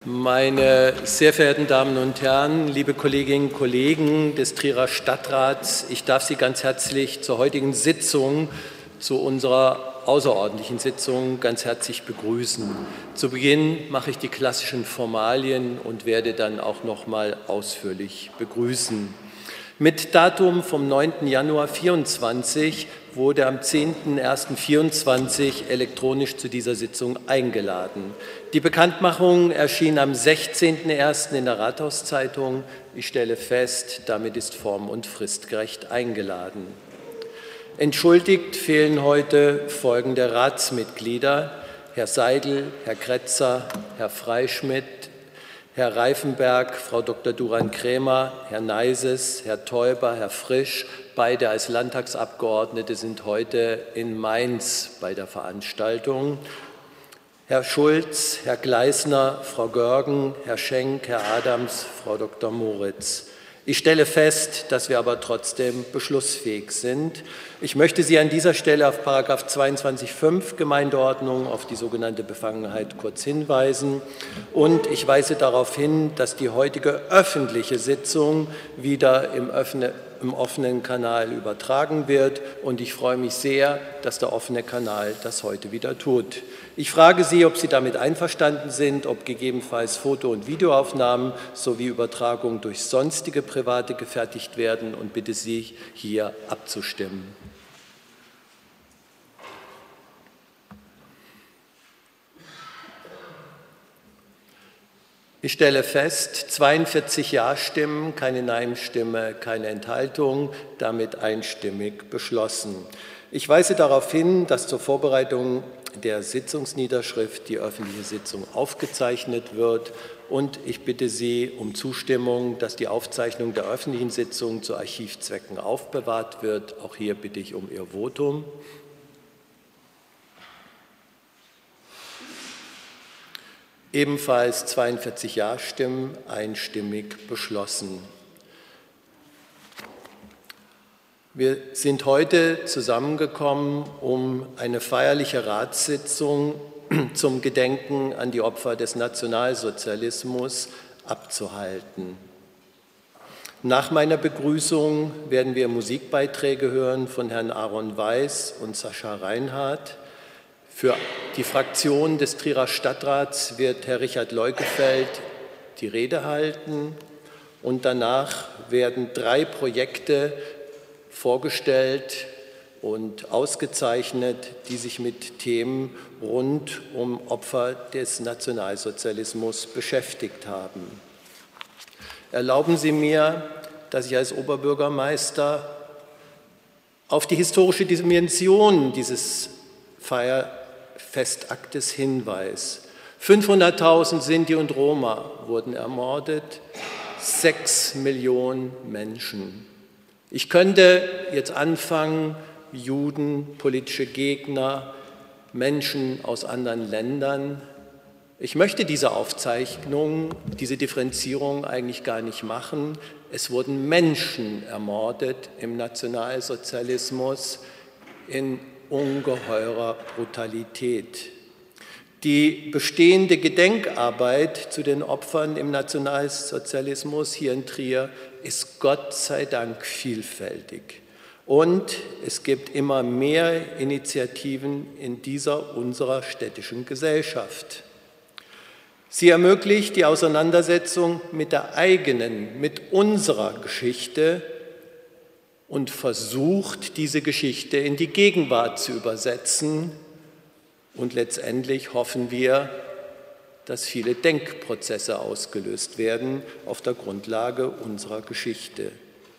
Meine sehr verehrten Damen und Herren, liebe Kolleginnen und Kollegen des Trierer Stadtrats, ich darf Sie ganz herzlich zur heutigen Sitzung, zu unserer außerordentlichen Sitzung, ganz herzlich begrüßen. Zu Beginn mache ich die klassischen Formalien und werde dann auch noch mal ausführlich begrüßen. Mit Datum vom 9. Januar 2024 wurde am 10.01.2024 elektronisch zu dieser Sitzung eingeladen. Die Bekanntmachung erschien am 16.01. in der Rathauszeitung. Ich stelle fest, damit ist form- und fristgerecht eingeladen. Entschuldigt fehlen heute folgende Ratsmitglieder: Herr Seidel, Herr Kretzer, Herr Freischmidt, Herr Reifenberg, Frau Dr. Duran-Krämer, Herr Neises, Herr Teuber, Herr Frisch, beide als Landtagsabgeordnete sind heute in Mainz bei der Veranstaltung. Herr Schulz, Herr Gleisner, Frau Görgen, Herr Schenk, Herr Adams, Frau Dr. Moritz. Ich stelle fest, dass wir aber trotzdem beschlussfähig sind. Ich möchte Sie an dieser Stelle auf § 22.5 Gemeindeordnung, auf die sogenannte Befangenheit, kurz hinweisen. Und ich weise darauf hin, dass die heutige öffentliche Sitzung wieder im offenen Kanal übertragen wird. Und ich freue mich sehr, dass der offene Kanal das heute wieder tut. Ich frage Sie, ob Sie damit einverstanden sind, ob gegebenenfalls Foto- und Videoaufnahmen sowie Übertragung durch sonstige Private gefertigt werden, und bitte Sie, hier abzustimmen. Ich stelle fest, 42 Ja-Stimmen, keine Nein-Stimme, keine Enthaltung, damit einstimmig beschlossen. Ich weise darauf hin, dass zur Vorbereitung der Sitzungsniederschrift die öffentliche Sitzung aufgezeichnet wird, und ich bitte Sie um Zustimmung, dass die Aufzeichnung der öffentlichen Sitzung zu Archivzwecken aufbewahrt wird. Auch hier bitte ich um Ihr Votum. Ebenfalls 42 Ja-Stimmen, einstimmig beschlossen. Wir sind heute zusammengekommen, um eine feierliche Ratssitzung zum Gedenken an die Opfer des Nationalsozialismus abzuhalten. Nach meiner Begrüßung werden wir Musikbeiträge hören von Herrn Aaron Weiß und Sascha Reinhardt. Für die Fraktion des Trierer Stadtrats wird Herr Richard Leukefeld die Rede halten, und danach werden 3 Projekte vorgestellt und ausgezeichnet, die sich mit Themen rund um Opfer des Nationalsozialismus beschäftigt haben. Erlauben Sie mir, dass ich als Oberbürgermeister auf die historische Dimension dieses Feierfestaktes hinweise. 500.000 Sinti und Roma wurden ermordet, 6 Millionen Menschen. Ich könnte jetzt anfangen, Juden, politische Gegner, Menschen aus anderen Ländern. Ich möchte diese Aufzeichnung, diese Differenzierung eigentlich gar nicht machen. Es wurden Menschen ermordet im Nationalsozialismus in ungeheurer Brutalität. Die bestehende Gedenkarbeit zu den Opfern im Nationalsozialismus hier in Trier ist Gott sei Dank vielfältig. Und es gibt immer mehr Initiativen in dieser unserer städtischen Gesellschaft. Sie ermöglicht die Auseinandersetzung mit der eigenen, mit unserer Geschichte und versucht, diese Geschichte in die Gegenwart zu übersetzen. Und letztendlich hoffen wir, dass viele Denkprozesse ausgelöst werden auf der Grundlage unserer Geschichte.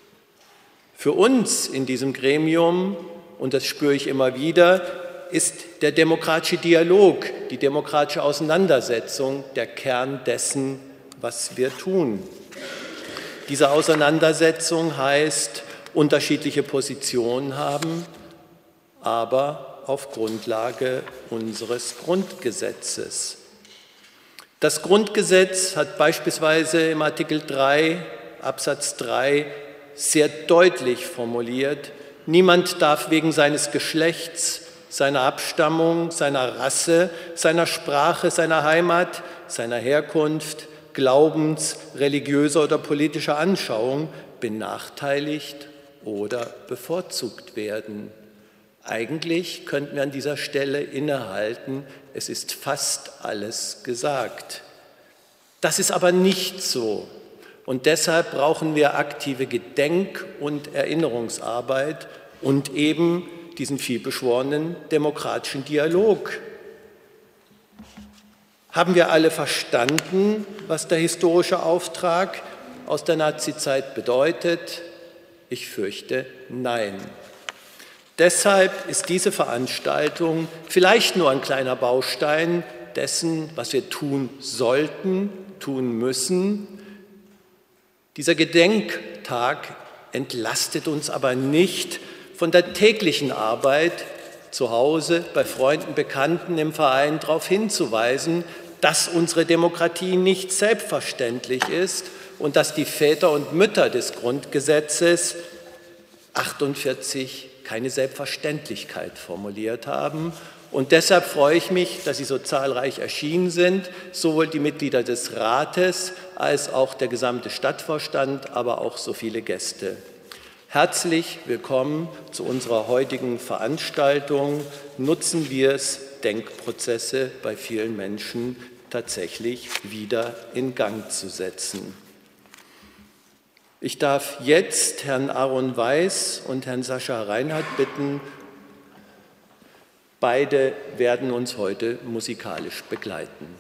Für uns in diesem Gremium, und das spüre ich immer wieder, ist der demokratische Dialog, die demokratische Auseinandersetzung der Kern dessen, was wir tun. Diese Auseinandersetzung heißt, unterschiedliche Positionen haben, aber auf Grundlage unseres Grundgesetzes. Das Grundgesetz hat beispielsweise im Artikel 3 Absatz 3 sehr deutlich formuliert: Niemand darf wegen seines Geschlechts, seiner Abstammung, seiner Rasse, seiner Sprache, seiner Heimat, seiner Herkunft, Glaubens-, religiöser oder politischer Anschauung benachteiligt oder bevorzugt werden. Eigentlich könnten wir an dieser Stelle innehalten, es ist fast alles gesagt. Das ist aber nicht so. Und deshalb brauchen wir aktive Gedenk- und Erinnerungsarbeit und eben diesen vielbeschworenen demokratischen Dialog. Haben wir alle verstanden, was der historische Auftrag aus der Nazizeit bedeutet? Ich fürchte, nein. Deshalb ist diese Veranstaltung vielleicht nur ein kleiner Baustein dessen, was wir tun sollten, tun müssen. Dieser Gedenktag entlastet uns aber nicht von der täglichen Arbeit, zu Hause, bei Freunden, Bekannten, im Verein darauf hinzuweisen, dass unsere Demokratie nicht selbstverständlich ist und dass die Väter und Mütter des Grundgesetzes 48 keine Selbstverständlichkeit formuliert haben. Und deshalb freue ich mich, dass Sie so zahlreich erschienen sind, sowohl die Mitglieder des Rates als auch der gesamte Stadtvorstand, aber auch so viele Gäste. Herzlich willkommen zu unserer heutigen Veranstaltung. Nutzen wir es, Denkprozesse bei vielen Menschen tatsächlich wieder in Gang zu setzen. Ich darf jetzt Herrn Aaron Weiß und Herrn Sascha Reinhardt bitten. Beide werden uns heute musikalisch begleiten.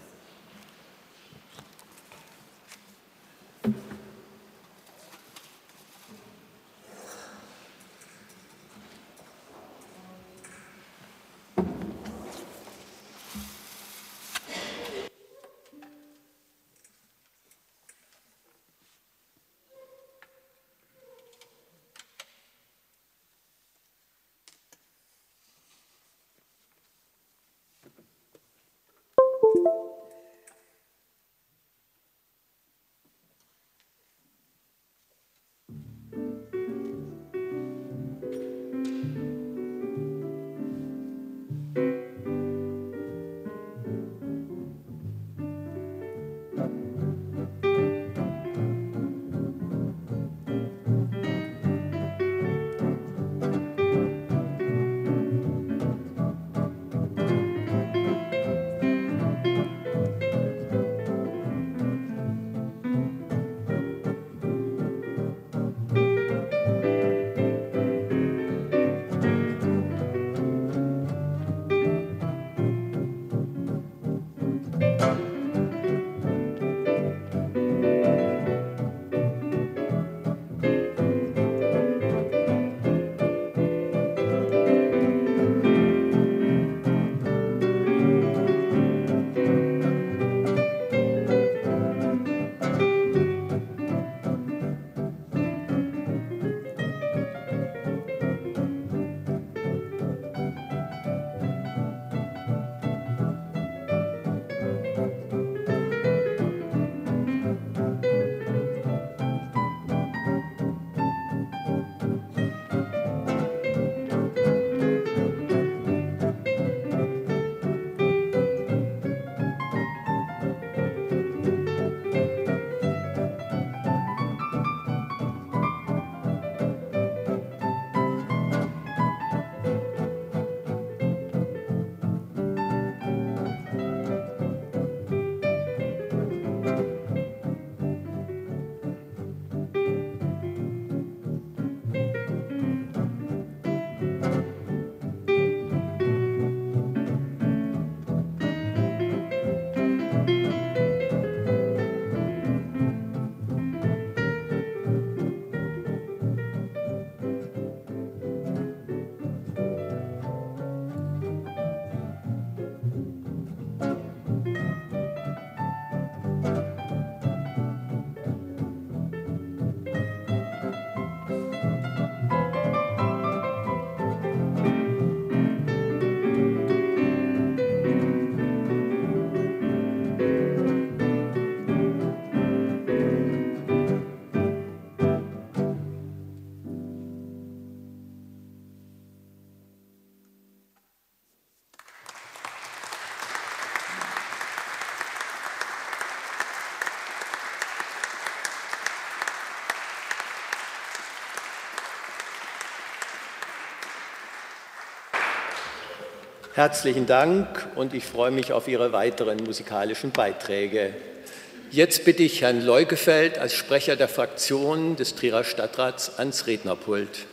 Herzlichen Dank und ich freue mich auf Ihre weiteren musikalischen Beiträge. Jetzt bitte ich Herrn Leugefeld als Sprecher der Fraktion des Trierer Stadtrats ans Rednerpult.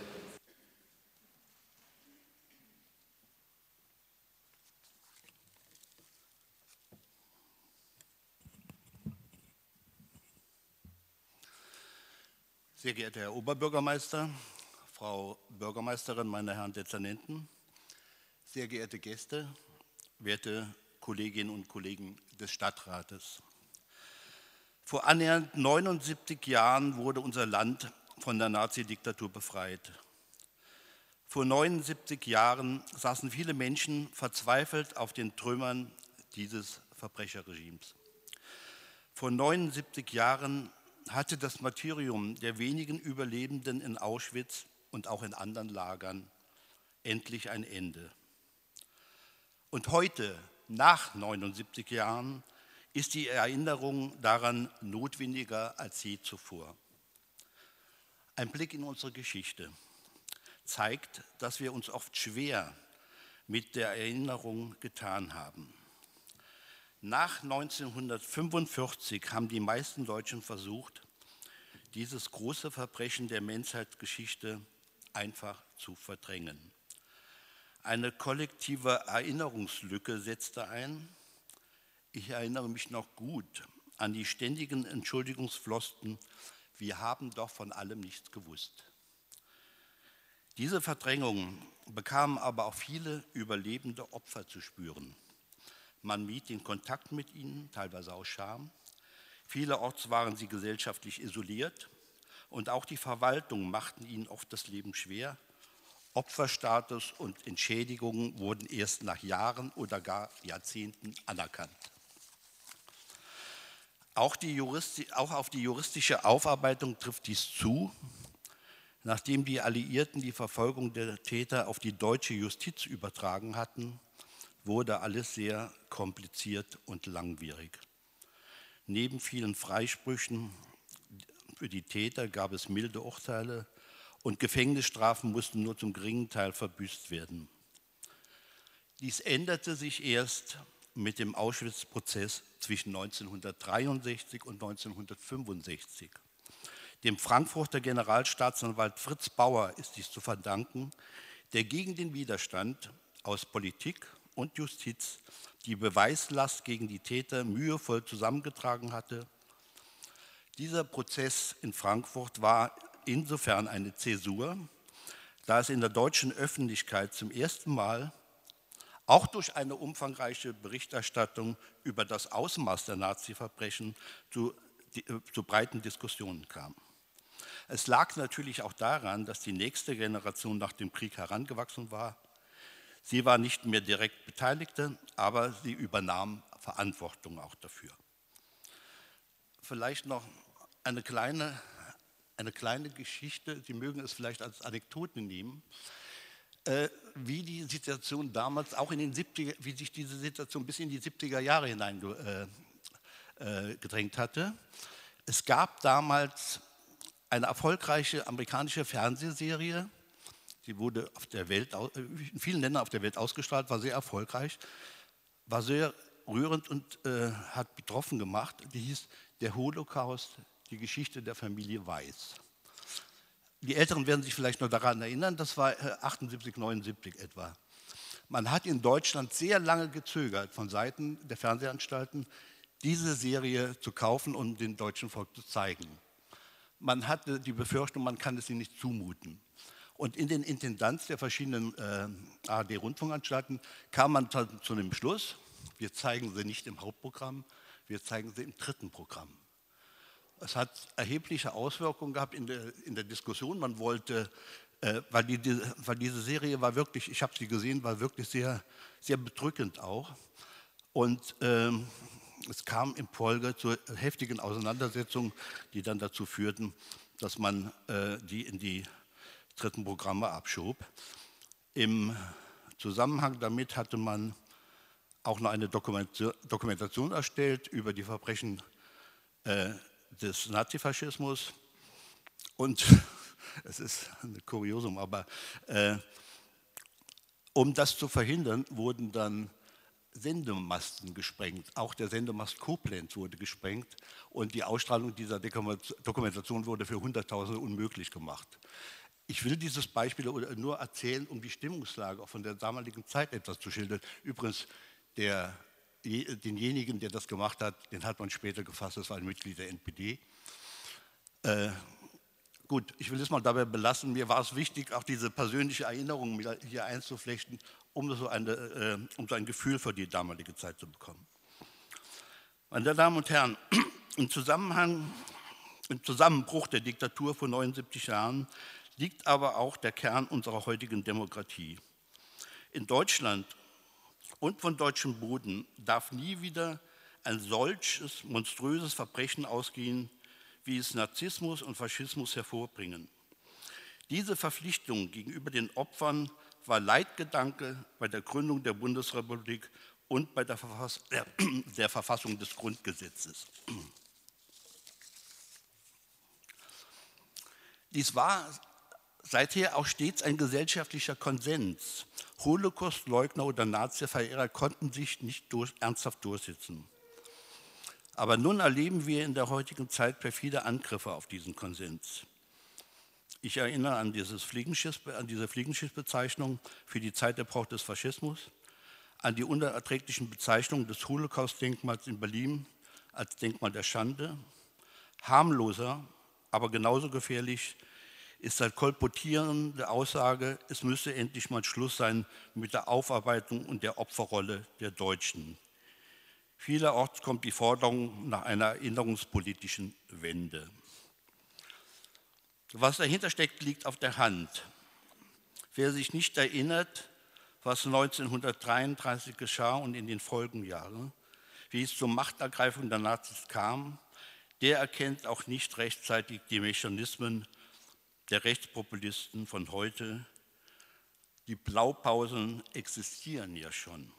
Sehr geehrter Herr Oberbürgermeister, Frau Bürgermeisterin, meine Herren Dezernenten, sehr geehrte Gäste, werte Kolleginnen und Kollegen des Stadtrates. Vor annähernd 79 Jahren wurde unser Land von der Nazi-Diktatur befreit. Vor 79 Jahren saßen viele Menschen verzweifelt auf den Trümmern dieses Verbrecherregimes. Vor 79 Jahren hatte das Martyrium der wenigen Überlebenden in Auschwitz und auch in anderen Lagern endlich ein Ende. Und heute, nach 79 Jahren, ist die Erinnerung daran notwendiger als je zuvor. Ein Blick in unsere Geschichte zeigt, dass wir uns oft schwer mit der Erinnerung getan haben. Nach 1945 haben die meisten Deutschen versucht, dieses große Verbrechen der Menschheitsgeschichte einfach zu verdrängen. Eine kollektive Erinnerungslücke setzte ein. Ich erinnere mich noch gut an die ständigen Entschuldigungsflosken, wir haben doch von allem nichts gewusst. Diese Verdrängung bekamen aber auch viele überlebende Opfer zu spüren. Man mied den Kontakt mit ihnen, teilweise aus Scham. Vielerorts waren sie gesellschaftlich isoliert und auch die Verwaltungen machten ihnen oft das Leben schwer. Opferstatus und Entschädigungen wurden erst nach Jahren oder gar Jahrzehnten anerkannt. Auch auf die juristische Aufarbeitung trifft dies zu. Nachdem die Alliierten die Verfolgung der Täter auf die deutsche Justiz übertragen hatten, wurde alles sehr kompliziert und langwierig. Neben vielen Freisprüchen für die Täter gab es milde Urteile und Gefängnisstrafen mussten nur zum geringen Teil verbüßt werden. Dies änderte sich erst mit dem Auschwitz-Prozess zwischen 1963 und 1965. Dem Frankfurter Generalstaatsanwalt Fritz Bauer ist dies zu verdanken, der gegen den Widerstand aus Politik und Justiz die Beweislast gegen die Täter mühevoll zusammengetragen hatte. Dieser Prozess in Frankfurt war insofern eine Zäsur, da es in der deutschen Öffentlichkeit zum ersten Mal auch durch eine umfangreiche Berichterstattung über das Ausmaß der Nazi-Verbrechen zu breiten Diskussionen kam. Es lag natürlich auch daran, dass die nächste Generation nach dem Krieg herangewachsen war. Sie war nicht mehr direkt Beteiligte, aber sie übernahm Verantwortung auch dafür. Vielleicht noch eine kleine Geschichte, Sie mögen es vielleicht als Anekdote nehmen, wie die Situation damals, auch in den 70er, wie sich diese Situation bis in die 70er Jahre hinein gedrängt hatte. Es gab damals eine erfolgreiche amerikanische Fernsehserie, die wurde in vielen Ländern auf der Welt ausgestrahlt, war sehr erfolgreich, war sehr rührend und hat betroffen gemacht. Die hieß Der Holocaust, die Geschichte der Familie Weiß. Die Älteren werden sich vielleicht noch daran erinnern, das war 78, 79 etwa. Man hat in Deutschland sehr lange gezögert, von Seiten der Fernsehanstalten, diese Serie zu kaufen und dem deutschen Volk zu zeigen. Man hatte die Befürchtung, man kann es ihnen nicht zumuten. Und in den Intendanz der verschiedenen ARD-Rundfunkanstalten kam man zu dem Schluss, wir zeigen sie nicht im Hauptprogramm, wir zeigen sie im dritten Programm. Es hat erhebliche Auswirkungen gehabt in der Diskussion. Man wollte, weil diese Serie war wirklich, ich habe sie gesehen, war wirklich sehr, sehr bedrückend auch. Und es kam in Folge zu heftigen Auseinandersetzungen, die dann dazu führten, dass man die in die dritten Programme abschob. Im Zusammenhang damit hatte man auch noch eine Dokumentation erstellt über die Verbrechen des Nazifaschismus. Und es ist ein Kuriosum, aber Um das zu verhindern, wurden dann Sendemasten gesprengt. Auch der Sendemast Koblenz wurde gesprengt und die Ausstrahlung dieser Dokumentation wurde für Hunderttausende unmöglich gemacht. Ich will dieses Beispiel nur erzählen, um die Stimmungslage auch von der damaligen Zeit etwas zu schildern. Übrigens, denjenigen, der das gemacht hat, den hat man später gefasst, das war ein Mitglied der NPD. Gut, ich will es mal dabei belassen. Mir war es wichtig, auch diese persönliche Erinnerung hier einzuflechten, um so ein Gefühl für die damalige Zeit zu bekommen. Meine Damen und Herren, im Zusammenbruch der Diktatur vor 79 Jahren liegt aber auch der Kern unserer heutigen Demokratie. In Deutschland und von deutschem Boden darf nie wieder ein solches monströses Verbrechen ausgehen, wie es Narzissmus und Faschismus hervorbringen. Diese Verpflichtung gegenüber den Opfern war Leitgedanke bei der Gründung der Bundesrepublik und bei der Verfassung des Grundgesetzes. Dies war seither auch stets ein gesellschaftlicher Konsens. Holocaustleugner oder Nazi-Verehrer konnten sich nicht ernsthaft durchsetzen. Aber nun erleben wir in der heutigen Zeit perfide Angriffe auf diesen Konsens. Ich erinnere an diese Fliegenschiffsbezeichnung für die Zeitepoche des Faschismus, an die unerträglichen Bezeichnungen des Holocaust-Denkmals in Berlin als Denkmal der Schande. Harmloser, aber genauso gefährlich ist die kolportierende Aussage, es müsse endlich mal Schluss sein mit der Aufarbeitung und der Opferrolle der Deutschen. Vielerorts kommt die Forderung nach einer erinnerungspolitischen Wende. Was dahinter steckt, liegt auf der Hand. Wer sich nicht erinnert, was 1933 geschah und in den Folgenjahren, wie es zur Machtergreifung der Nazis kam, der erkennt auch nicht rechtzeitig die Mechanismen der Rechtspopulisten von heute. Die Blaupausen existieren ja schon.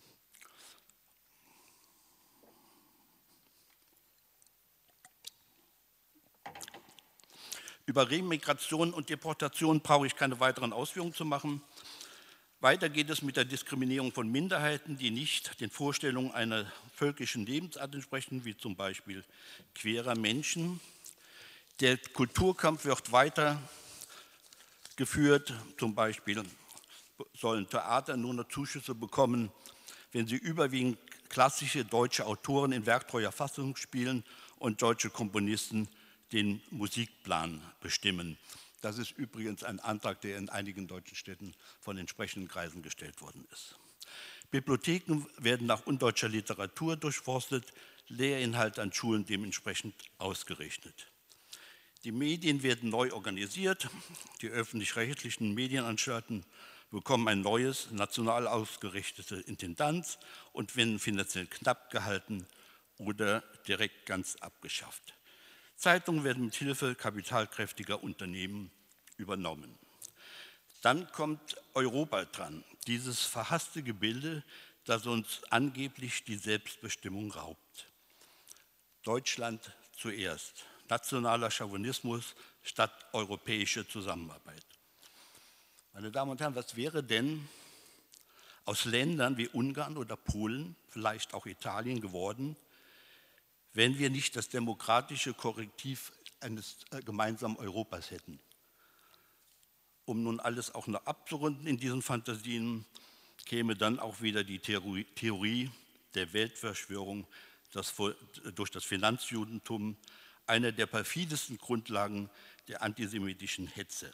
Über Remigration und Deportation brauche ich keine weiteren Ausführungen zu machen. Weiter geht es mit der Diskriminierung von Minderheiten, die nicht den Vorstellungen einer völkischen Lebensart entsprechen, wie zum Beispiel queerer Menschen. Der Kulturkampf wird weitergeführt, zum Beispiel sollen Theater nur noch Zuschüsse bekommen, wenn sie überwiegend klassische deutsche Autoren in werktreuer Fassung spielen und deutsche Komponisten den Musikplan bestimmen. Das ist übrigens ein Antrag, der in einigen deutschen Städten von entsprechenden Kreisen gestellt worden ist. Bibliotheken werden nach undeutscher Literatur durchforstet, Lehrinhalte an Schulen dementsprechend ausgerichtet. Die Medien werden neu organisiert, die öffentlich-rechtlichen Medienanstalten bekommen ein neues, national ausgerichtete Intendanz und werden finanziell knapp gehalten oder direkt ganz abgeschafft. Zeitungen werden mit Hilfe kapitalkräftiger Unternehmen übernommen. Dann kommt Europa dran, dieses verhasste Gebilde, das uns angeblich die Selbstbestimmung raubt. Deutschland zuerst, nationaler Chauvinismus statt europäische Zusammenarbeit. Meine Damen und Herren, was wäre denn aus Ländern wie Ungarn oder Polen, vielleicht auch Italien geworden, wenn wir nicht das demokratische Korrektiv eines gemeinsamen Europas hätten? Um nun alles auch noch abzurunden in diesen Fantasien, käme dann auch wieder die Theorie der Weltverschwörung durch das Finanzjudentum, eine der perfidesten Grundlagen der antisemitischen Hetze.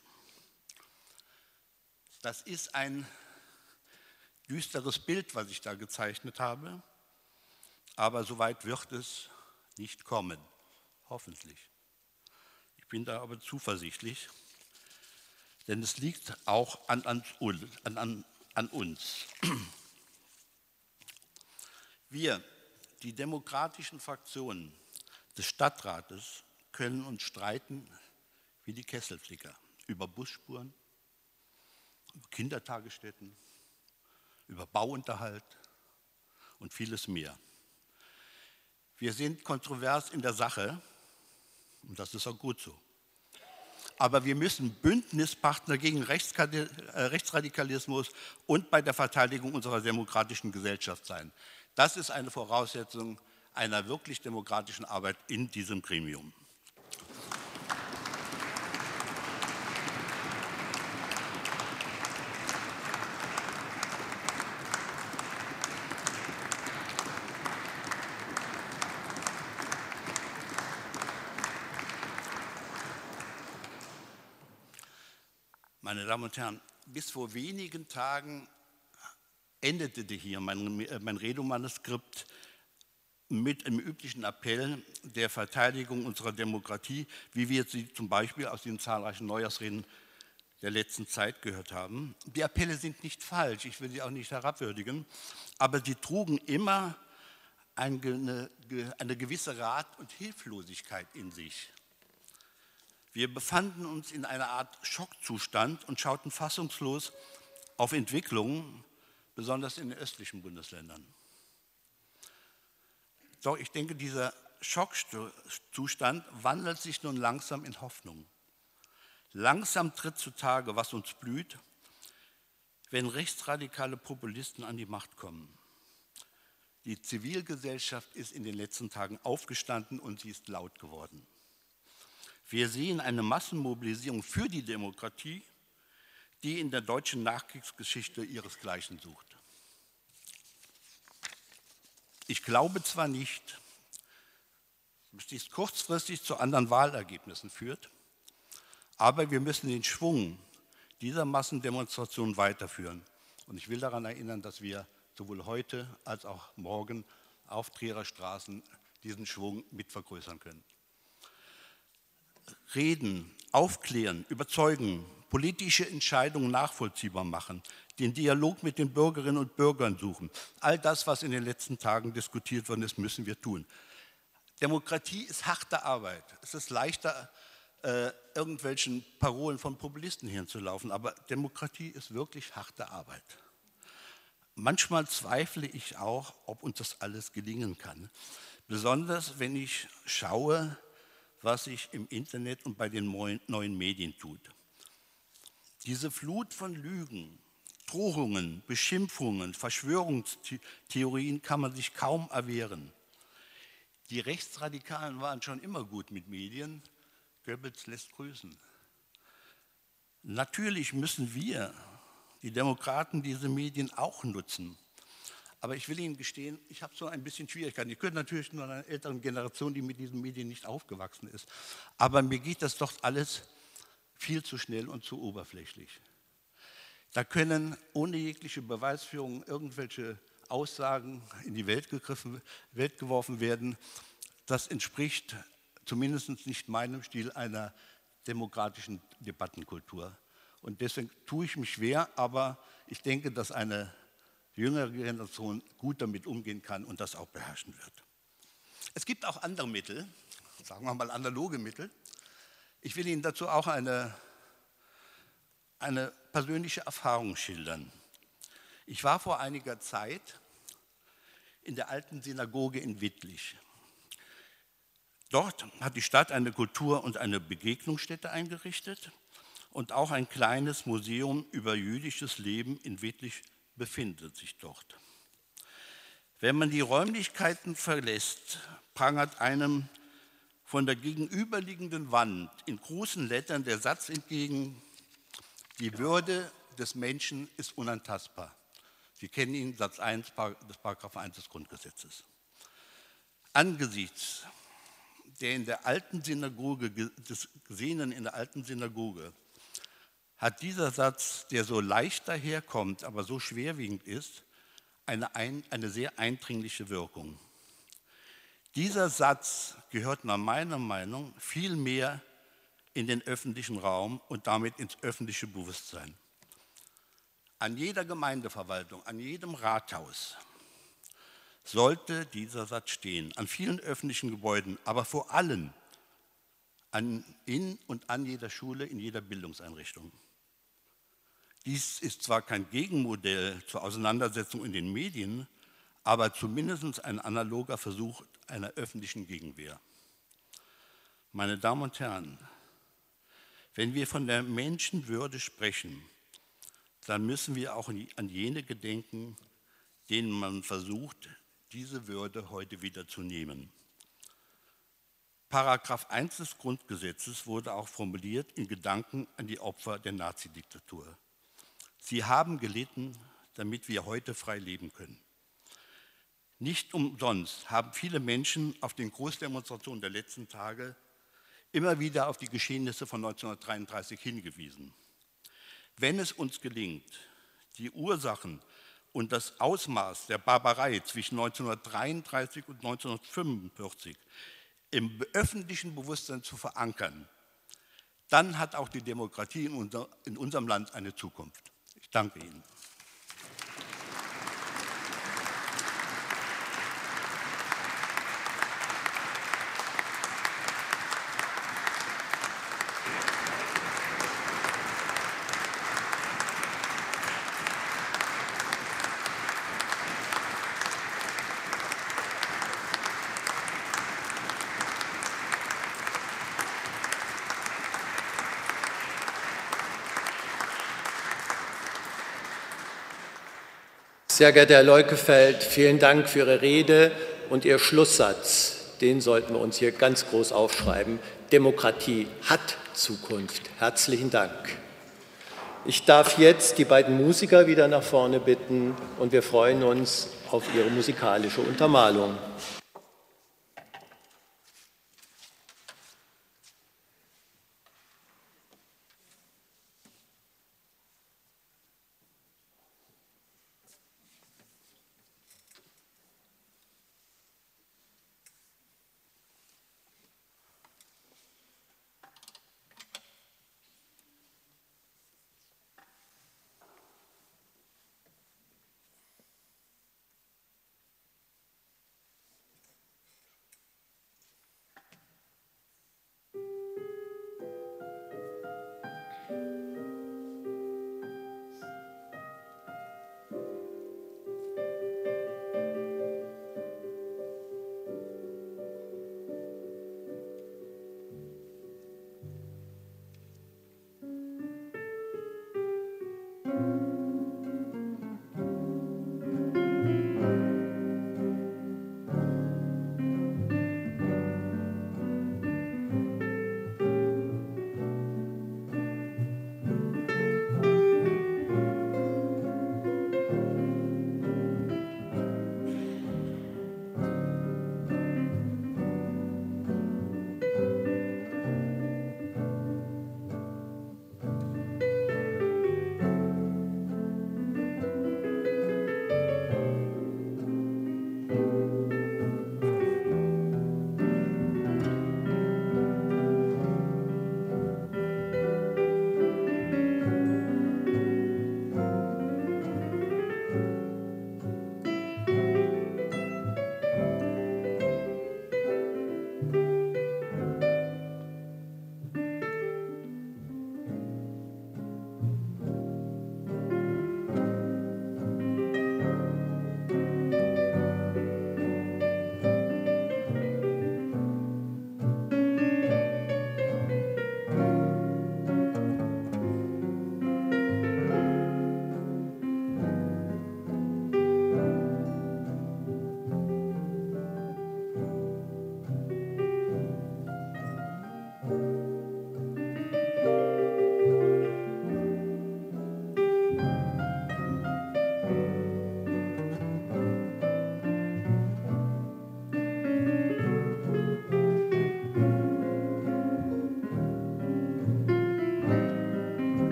Das ist ein düsteres Bild, was ich da gezeichnet habe, aber so weit wird es nicht kommen, hoffentlich. Ich bin da aber zuversichtlich, denn es liegt auch an uns. Wir, die demokratischen Fraktionen des Stadtrates, können uns streiten wie die Kesselflicker über Busspuren, über Kindertagesstätten, über Bauunterhalt und vieles mehr. Wir sind kontrovers in der Sache und das ist auch gut so. aber wir müssen Bündnispartner gegen Rechtsradikalismus und bei der Verteidigung unserer demokratischen Gesellschaft sein. Das ist eine Voraussetzung einer wirklich demokratischen Arbeit in diesem Gremium. Meine Damen und Herren, bis vor wenigen Tagen endete hier mein Redemanuskript mit einem üblichen Appell der Verteidigung unserer Demokratie, wie wir sie zum Beispiel aus den zahlreichen Neujahrsreden der letzten Zeit gehört haben. Die Appelle sind nicht falsch, ich will sie auch nicht herabwürdigen, aber sie trugen immer eine gewisse Rat- und Hilflosigkeit in sich. Wir befanden uns in einer Art Schockzustand und schauten fassungslos auf Entwicklungen, besonders in den östlichen Bundesländern. Doch ich denke, dieser Schockzustand wandelt sich nun langsam in Hoffnung. Langsam tritt zutage, was uns blüht, wenn rechtsradikale Populisten an die Macht kommen. Die Zivilgesellschaft ist in den letzten Tagen aufgestanden und sie ist laut geworden. Wir sehen eine Massenmobilisierung für die Demokratie, die in der deutschen Nachkriegsgeschichte ihresgleichen sucht. Ich glaube zwar nicht, dass dies kurzfristig zu anderen Wahlergebnissen führt, aber wir müssen den Schwung dieser Massendemonstration weiterführen. Und ich will daran erinnern, dass wir sowohl heute als auch morgen auf Trierer Straßen diesen Schwung mit vergrößern können. Reden, aufklären, überzeugen, politische Entscheidungen nachvollziehbar machen, den Dialog mit den Bürgerinnen und Bürgern suchen. All das, was in den letzten Tagen diskutiert worden ist, müssen wir tun. Demokratie ist harte Arbeit. Es ist leichter, irgendwelchen Parolen von Populisten hinzulaufen, aber Demokratie ist wirklich harte Arbeit. Manchmal zweifle ich auch, ob uns das alles gelingen kann. Besonders wenn ich schaue, was sich im Internet und bei den neuen Medien tut. Diese Flut von Lügen, Drohungen, Beschimpfungen, Verschwörungstheorien kann man sich kaum erwehren. Die Rechtsradikalen waren schon immer gut mit Medien. Goebbels lässt grüßen. Natürlich müssen wir, die Demokraten, diese Medien auch nutzen. Aber ich will Ihnen gestehen, ich habe so ein bisschen Schwierigkeiten. Ich gehöre natürlich nur einer älteren Generation, die mit diesen Medien nicht aufgewachsen ist. Aber mir geht das doch alles viel zu schnell und zu oberflächlich. Da können ohne jegliche Beweisführung irgendwelche Aussagen in die Welt geworfen werden. Das entspricht zumindest nicht meinem Stil einer demokratischen Debattenkultur. Und deswegen tue ich mich schwer, aber ich denke, dass eine jüngere Generation gut damit umgehen kann und das auch beherrschen wird. Es gibt auch andere Mittel, sagen wir mal analoge Mittel. Ich will Ihnen dazu auch eine persönliche Erfahrung schildern. Ich war vor einiger Zeit in der alten Synagoge in Wittlich. Dort hat die Stadt eine Kultur- und eine Begegnungsstätte eingerichtet und auch ein kleines Museum über jüdisches Leben in Wittlich befindet sich dort. Wenn man die Räumlichkeiten verlässt, prangert einem von der gegenüberliegenden Wand in großen Lettern der Satz entgegen: Die Würde des Menschen ist unantastbar. Sie kennen ihn, Satz 1 des Paragraph 1 des Grundgesetzes. Angesichts der in der alten Synagoge, des Gesehenen in der alten Synagoge, hat dieser Satz, der so leicht daherkommt, aber so schwerwiegend ist, eine sehr eindringliche Wirkung. Dieser Satz gehört nach meiner Meinung viel mehr in den öffentlichen Raum und damit ins öffentliche Bewusstsein. An jeder Gemeindeverwaltung, an jedem Rathaus sollte dieser Satz stehen, an vielen öffentlichen Gebäuden, aber vor allem in und an jeder Schule, in jeder Bildungseinrichtung. Dies ist zwar kein Gegenmodell zur Auseinandersetzung in den Medien, aber zumindest ein analoger Versuch einer öffentlichen Gegenwehr. Meine Damen und Herren, Wenn wir von der Menschenwürde sprechen, dann müssen wir auch an jene gedenken, denen man versucht, diese Würde heute wieder zu nehmen. Paragraph 1 des Grundgesetzes wurde auch formuliert in Gedanken an die Opfer der Nazidiktatur. Sie haben gelitten, damit wir heute frei leben können. Nicht umsonst haben viele Menschen auf den Großdemonstrationen der letzten Tage immer wieder auf die Geschehnisse von 1933 hingewiesen. Wenn es uns gelingt, die Ursachen und das Ausmaß der Barbarei zwischen 1933 und 1945 im öffentlichen Bewusstsein zu verankern, dann hat auch die Demokratie in unserem Land eine Zukunft. Ich danke Ihnen. Sehr geehrter Herr Leukefeld, vielen Dank für Ihre Rede und Ihr Schlusssatz. Den sollten wir uns hier ganz groß aufschreiben. Demokratie hat Zukunft. Herzlichen Dank. Ich darf jetzt die beiden Musiker wieder nach vorne bitten und wir freuen uns auf ihre musikalische Untermalung.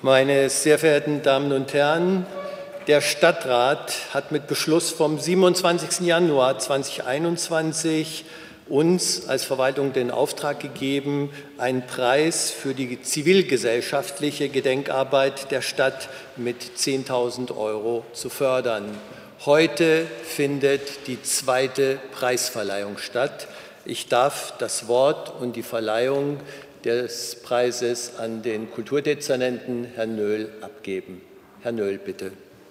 Meine sehr verehrten Damen und Herren, der Stadtrat hat mit Beschluss vom 27. Januar 2021 uns als Verwaltung den Auftrag gegeben, einen Preis für die zivilgesellschaftliche Gedenkarbeit der Stadt mit 10.000 € zu fördern. Heute findet die zweite Preisverleihung statt. Ich darf das Wort und die Verleihung des Preises an den Kulturdezernenten Herrn Nöhl abgeben. Herr Nöhl, bitte.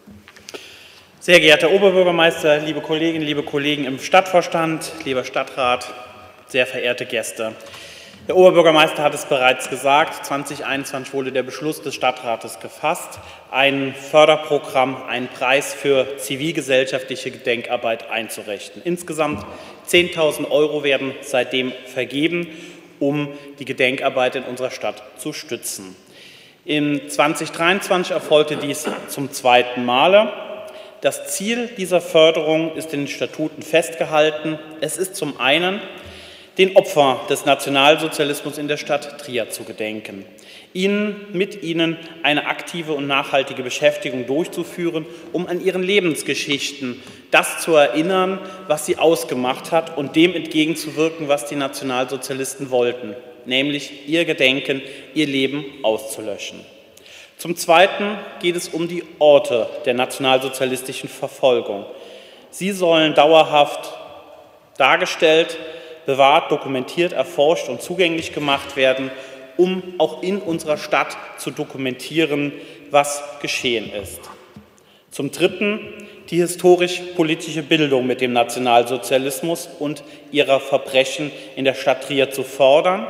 Sehr geehrter Oberbürgermeister, liebe Kolleginnen, liebe Kollegen im Stadtvorstand, lieber Stadtrat, sehr verehrte Gäste. Der Oberbürgermeister hat es bereits gesagt, 2021 wurde der Beschluss des Stadtrates gefasst, ein Förderprogramm, einen Preis für zivilgesellschaftliche Gedenkarbeit einzurichten. Insgesamt 10.000 € werden seitdem vergeben, um die Gedenkarbeit in unserer Stadt zu stützen. In 2023 erfolgte dies zum zweiten Male. Das Ziel dieser Förderung ist in den Statuten festgehalten. Es ist zum einen, den Opfern des Nationalsozialismus in der Stadt Trier zu gedenken, mit ihnen eine aktive und nachhaltige Beschäftigung durchzuführen, um an ihren Lebensgeschichten das zu erinnern, was sie ausgemacht hat und dem entgegenzuwirken, was die Nationalsozialisten wollten, nämlich ihr Gedenken, ihr Leben auszulöschen. Zum Zweiten geht es um die Orte der nationalsozialistischen Verfolgung. Sie sollen dauerhaft dargestellt, bewahrt, dokumentiert, erforscht und zugänglich gemacht werden, um auch in unserer Stadt zu dokumentieren, was geschehen ist. Zum Dritten die historisch-politische Bildung mit dem Nationalsozialismus und ihrer Verbrechen in der Stadt Trier zu fördern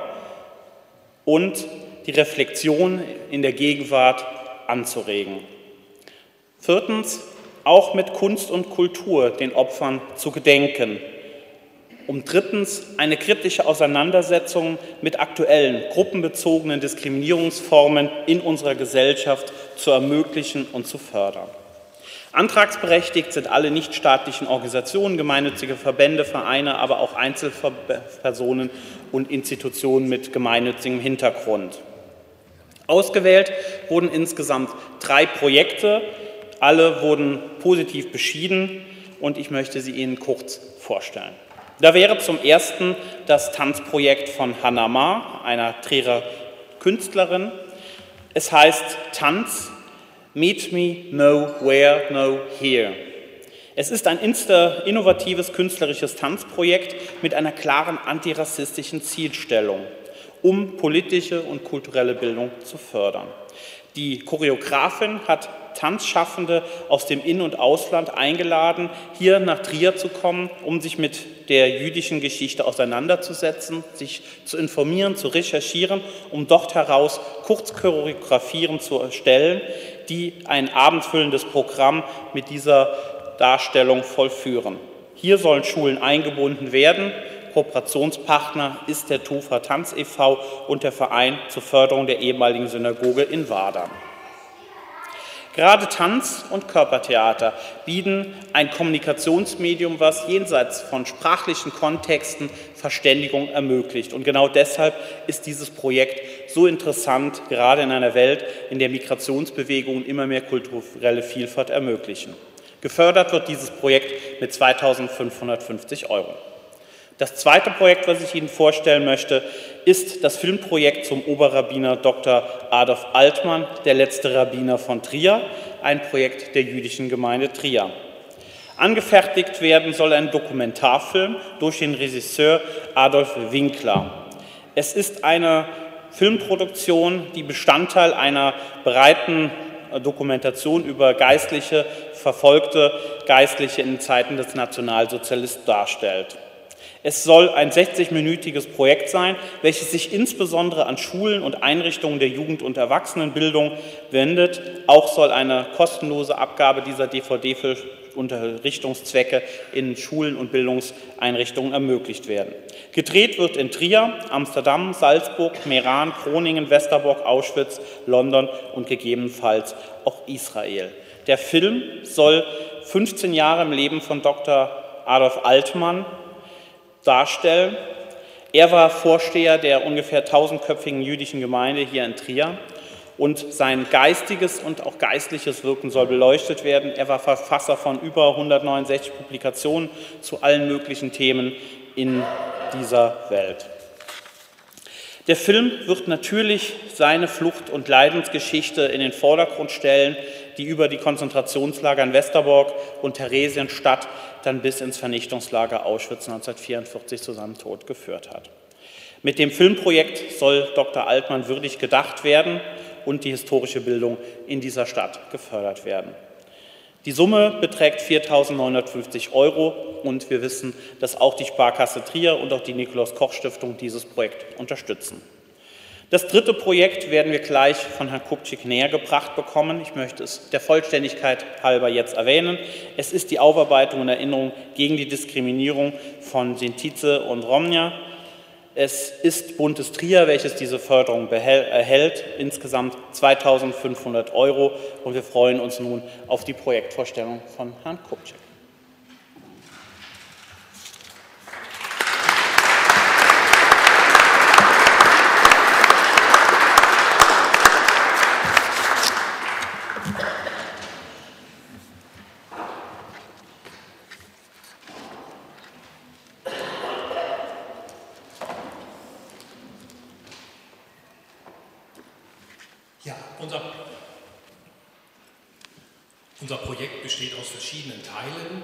und die Reflexion in der Gegenwart anzuregen. Viertens, auch mit Kunst und Kultur den Opfern zu gedenken. Um drittens, eine kritische Auseinandersetzung mit aktuellen gruppenbezogenen Diskriminierungsformen in unserer Gesellschaft zu ermöglichen und zu fördern. Antragsberechtigt sind alle nichtstaatlichen Organisationen, gemeinnützige Verbände, Vereine, aber auch Einzelpersonen und Institutionen mit gemeinnützigem Hintergrund. Ausgewählt wurden insgesamt 3 Projekte. Alle wurden positiv beschieden und ich möchte sie Ihnen kurz vorstellen. Da wäre zum ersten das Tanzprojekt von Hannah Ma, einer Trierer Künstlerin. Es heißt Tanz, Meet Me Nowhere, No Here. Es ist ein innovatives künstlerisches Tanzprojekt mit einer klaren antirassistischen Zielstellung, um politische und kulturelle Bildung zu fördern. Die Choreografin hat Tanzschaffende aus dem In- und Ausland eingeladen, hier nach Trier zu kommen, um sich mit der jüdischen Geschichte auseinanderzusetzen, sich zu informieren, zu recherchieren, um dort heraus Kurzchoreografien zu erstellen, die ein abendfüllendes Programm mit dieser Darstellung vollführen. Hier sollen Schulen eingebunden werden. Kooperationspartner ist der Tufer Tanz e.V. und der Verein zur Förderung der ehemaligen Synagoge in Wadern. Gerade Tanz und Körpertheater bieten ein Kommunikationsmedium, was jenseits von sprachlichen Kontexten Verständigung ermöglicht. Und genau deshalb ist dieses Projekt so interessant, gerade in einer Welt, in der Migrationsbewegungen immer mehr kulturelle Vielfalt ermöglichen. Gefördert wird dieses Projekt mit 2.550 €. Das zweite Projekt, was ich Ihnen vorstellen möchte, ist das Filmprojekt zum Oberrabbiner Dr. Adolf Altmann, der letzte Rabbiner von Trier, ein Projekt der jüdischen Gemeinde Trier. Angefertigt werden soll ein Dokumentarfilm durch den Regisseur Adolf Winkler. Es ist eine Filmproduktion, die Bestandteil einer breiten Dokumentation über Geistliche, verfolgte Geistliche in Zeiten des Nationalsozialismus darstellt. Es soll ein 60-minütiges Projekt sein, welches sich insbesondere an Schulen und Einrichtungen der Jugend- und Erwachsenenbildung wendet. Auch soll eine kostenlose Abgabe dieser DVD für Unterrichtungszwecke in Schulen und Bildungseinrichtungen ermöglicht werden. Gedreht wird in Trier, Amsterdam, Salzburg, Meran, Groningen, Westerbork, Auschwitz, London und gegebenenfalls auch Israel. Der Film soll 15 Jahre im Leben von Dr. Adolf Altmann darstellen. Er war Vorsteher der ungefähr 1000-köpfigen jüdischen Gemeinde hier in Trier und sein geistiges und auch geistliches Wirken soll beleuchtet werden. Er war Verfasser von über 169 Publikationen zu allen möglichen Themen in dieser Welt. Der Film wird natürlich seine Flucht- und Leidensgeschichte in den Vordergrund stellen, die über die Konzentrationslager in Westerbork und Theresienstadt dann bis ins Vernichtungslager Auschwitz 1944 zu seinem Tod geführt hat. Mit dem Filmprojekt soll Dr. Altmann würdig gedacht werden und die historische Bildung in dieser Stadt gefördert werden. Die Summe beträgt 4.950 € und wir wissen, dass auch die Sparkasse Trier und auch die Nikolaus-Koch-Stiftung dieses Projekt unterstützen. Das dritte Projekt werden wir gleich von Herrn Kupczyk näher gebracht bekommen. Ich möchte es der Vollständigkeit halber jetzt erwähnen. Es ist die Aufarbeitung und Erinnerung gegen die Diskriminierung von Sintize und Romja. Es ist Buntes Trier, welches diese Förderung erhält, insgesamt 2.500 € und wir freuen uns nun auf die Projektvorstellung von Herrn Kupczyk. Unser Projekt besteht aus verschiedenen Teilen.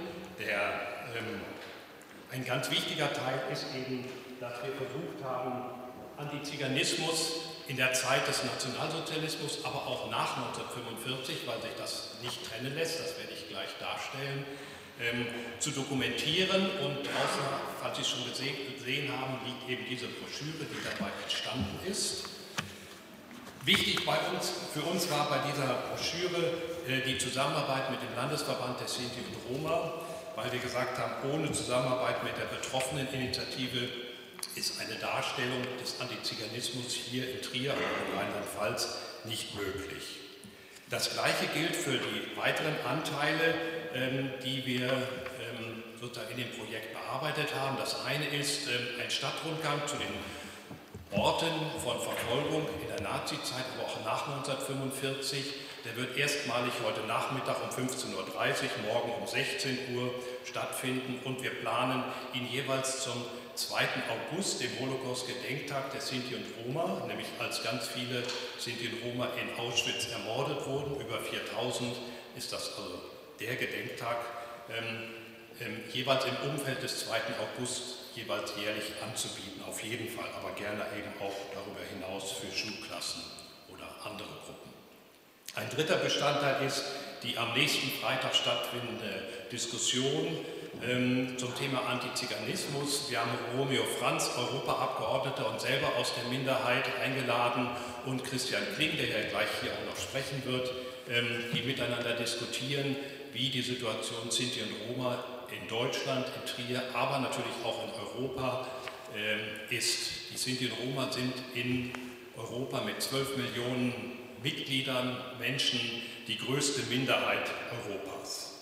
Ein ganz wichtiger Teil ist eben, dass wir versucht haben, Antiziganismus in der Zeit des Nationalsozialismus, aber auch nach 1945, weil sich das nicht trennen lässt, das werde ich gleich darstellen, zu dokumentieren. Und außer, falls Sie es schon gesehen haben, liegt eben diese Broschüre, die dabei entstanden ist. Wichtig für uns war bei dieser Broschüre die Zusammenarbeit mit dem Landesverband der Sinti und Roma, weil wir gesagt haben, ohne Zusammenarbeit mit der Betroffeneninitiative ist eine Darstellung des Antiziganismus hier in Trier und in Rheinland-Pfalz nicht möglich. Das Gleiche gilt für die weiteren Anteile, die wir sozusagen in dem Projekt bearbeitet haben. Das eine ist ein Stadtrundgang zu den Orten von Verfolgung in der Nazizeit, aber auch nach 1945. Der wird erstmalig heute Nachmittag um 15.30 Uhr, morgen um 16 Uhr stattfinden und wir planen ihn jeweils zum 2. August, dem Holocaust-Gedenktag der Sinti und Roma, nämlich als ganz viele Sinti und Roma in Auschwitz ermordet wurden, über 4.000 ist das also der Gedenktag, jeweils im Umfeld des 2. August jeweils jährlich anzubieten, auf jeden Fall, aber gerne eben auch darüber hinaus für Schulklassen oder andere Gruppen. Ein dritter Bestandteil ist die am nächsten Freitag stattfindende Diskussion zum Thema Antiziganismus. Wir haben Romeo Franz, Europaabgeordneter und selber aus der Minderheit eingeladen und Christian Kling, der ja gleich hier auch noch sprechen wird, die miteinander diskutieren, wie die Situation Sinti und Roma in Deutschland, in Trier, aber natürlich auch in Europa ist. Die Sinti und Roma sind in Europa mit 12 Millionen Mitgliedern, Menschen, die größte Minderheit Europas.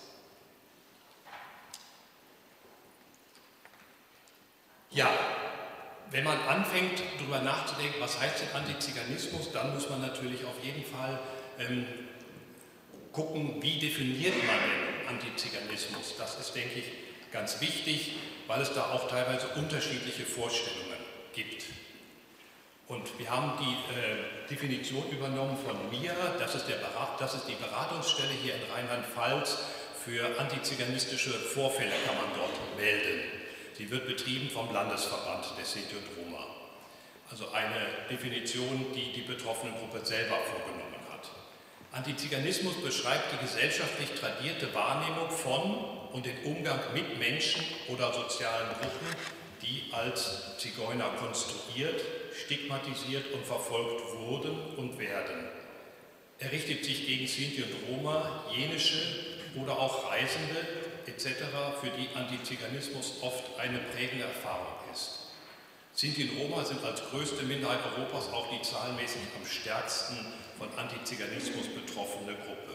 Ja, wenn man anfängt, darüber nachzudenken, was heißt denn Antiziganismus, dann muss man natürlich auf jeden Fall gucken, wie definiert man den Antiziganismus. Das ist, denke ich, ganz wichtig, weil es da auch teilweise unterschiedliche Vorstellungen gibt. Und wir haben die Definition übernommen von MIA, das ist die Beratungsstelle hier in Rheinland-Pfalz für antiziganistische Vorfälle, kann man dort melden. Sie wird betrieben vom Landesverband der Sinti und Roma. Also eine Definition, die die betroffene Gruppe selber vorgenommen hat. Antiziganismus beschreibt die gesellschaftlich tradierte Wahrnehmung von und den Umgang mit Menschen oder sozialen Gruppen, die als Zigeuner konstruiert, stigmatisiert und verfolgt wurden und werden. Er richtet sich gegen Sinti und Roma, jenische oder auch Reisende etc., für die Antiziganismus oft eine prägende Erfahrung ist. Sinti und Roma sind als größte Minderheit Europas auch die zahlenmäßig am stärksten von Antiziganismus betroffene Gruppe.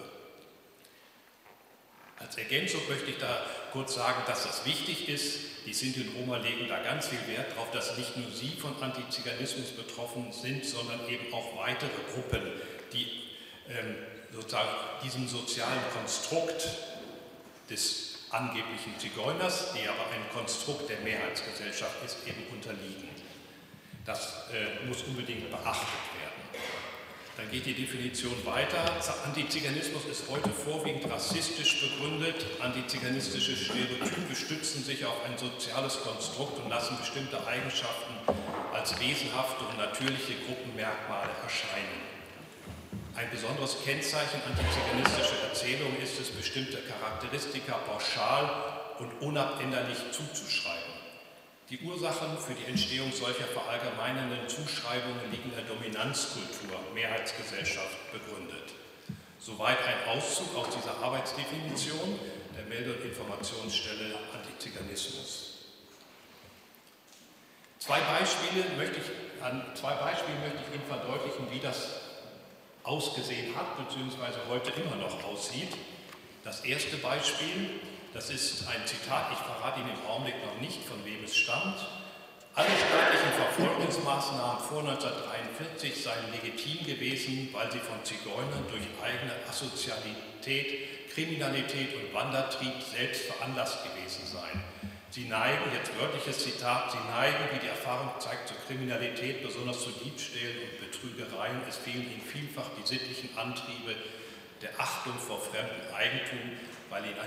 Als Ergänzung möchte ich da kurz sagen, dass das wichtig ist. Die Sinti und Roma legen da ganz viel Wert darauf, dass nicht nur sie von Antiziganismus betroffen sind, sondern eben auch weitere Gruppen, die sozusagen diesem sozialen Konstrukt des angeblichen Zigeuners, die aber ein Konstrukt der Mehrheitsgesellschaft ist, eben unterliegen. Das muss unbedingt beachtet werden. Dann geht die Definition weiter. Antiziganismus ist heute vorwiegend rassistisch begründet. Antiziganistische Stereotype stützen sich auf ein soziales Konstrukt und lassen bestimmte Eigenschaften als wesenhafte und natürliche Gruppenmerkmale erscheinen. Ein besonderes Kennzeichen antiziganistischer Erzählungen ist es, bestimmte Charakteristika pauschal und unabänderlich zuzuschreiben. Die Ursachen für die Entstehung solcher verallgemeinernden Zuschreibungen liegen in der Dominanzkultur, Mehrheitsgesellschaft begründet. Soweit ein Auszug aus dieser Arbeitsdefinition der Melde- und Informationsstelle Antiziganismus. Zwei Beispiele möchte ich Ihnen verdeutlichen, wie das ausgesehen hat, beziehungsweise heute immer noch aussieht. Das erste Beispiel, das ist ein Zitat, ich verrate Ihnen im Augenblick noch nicht, von wem es stammt. Alle staatlichen Verfolgungsmaßnahmen vor 1943 seien legitim gewesen, weil sie von Zigeunern durch eigene Asozialität, Kriminalität und Wandertrieb selbst veranlasst gewesen seien. Sie neigen, jetzt wörtliches Zitat, sie neigen, wie die Erfahrung zeigt, zur Kriminalität, besonders zu Diebstählen und Betrügereien. Es fehlen ihnen vielfach die sittlichen Antriebe der Achtung vor fremdem Eigentum, weil ihnen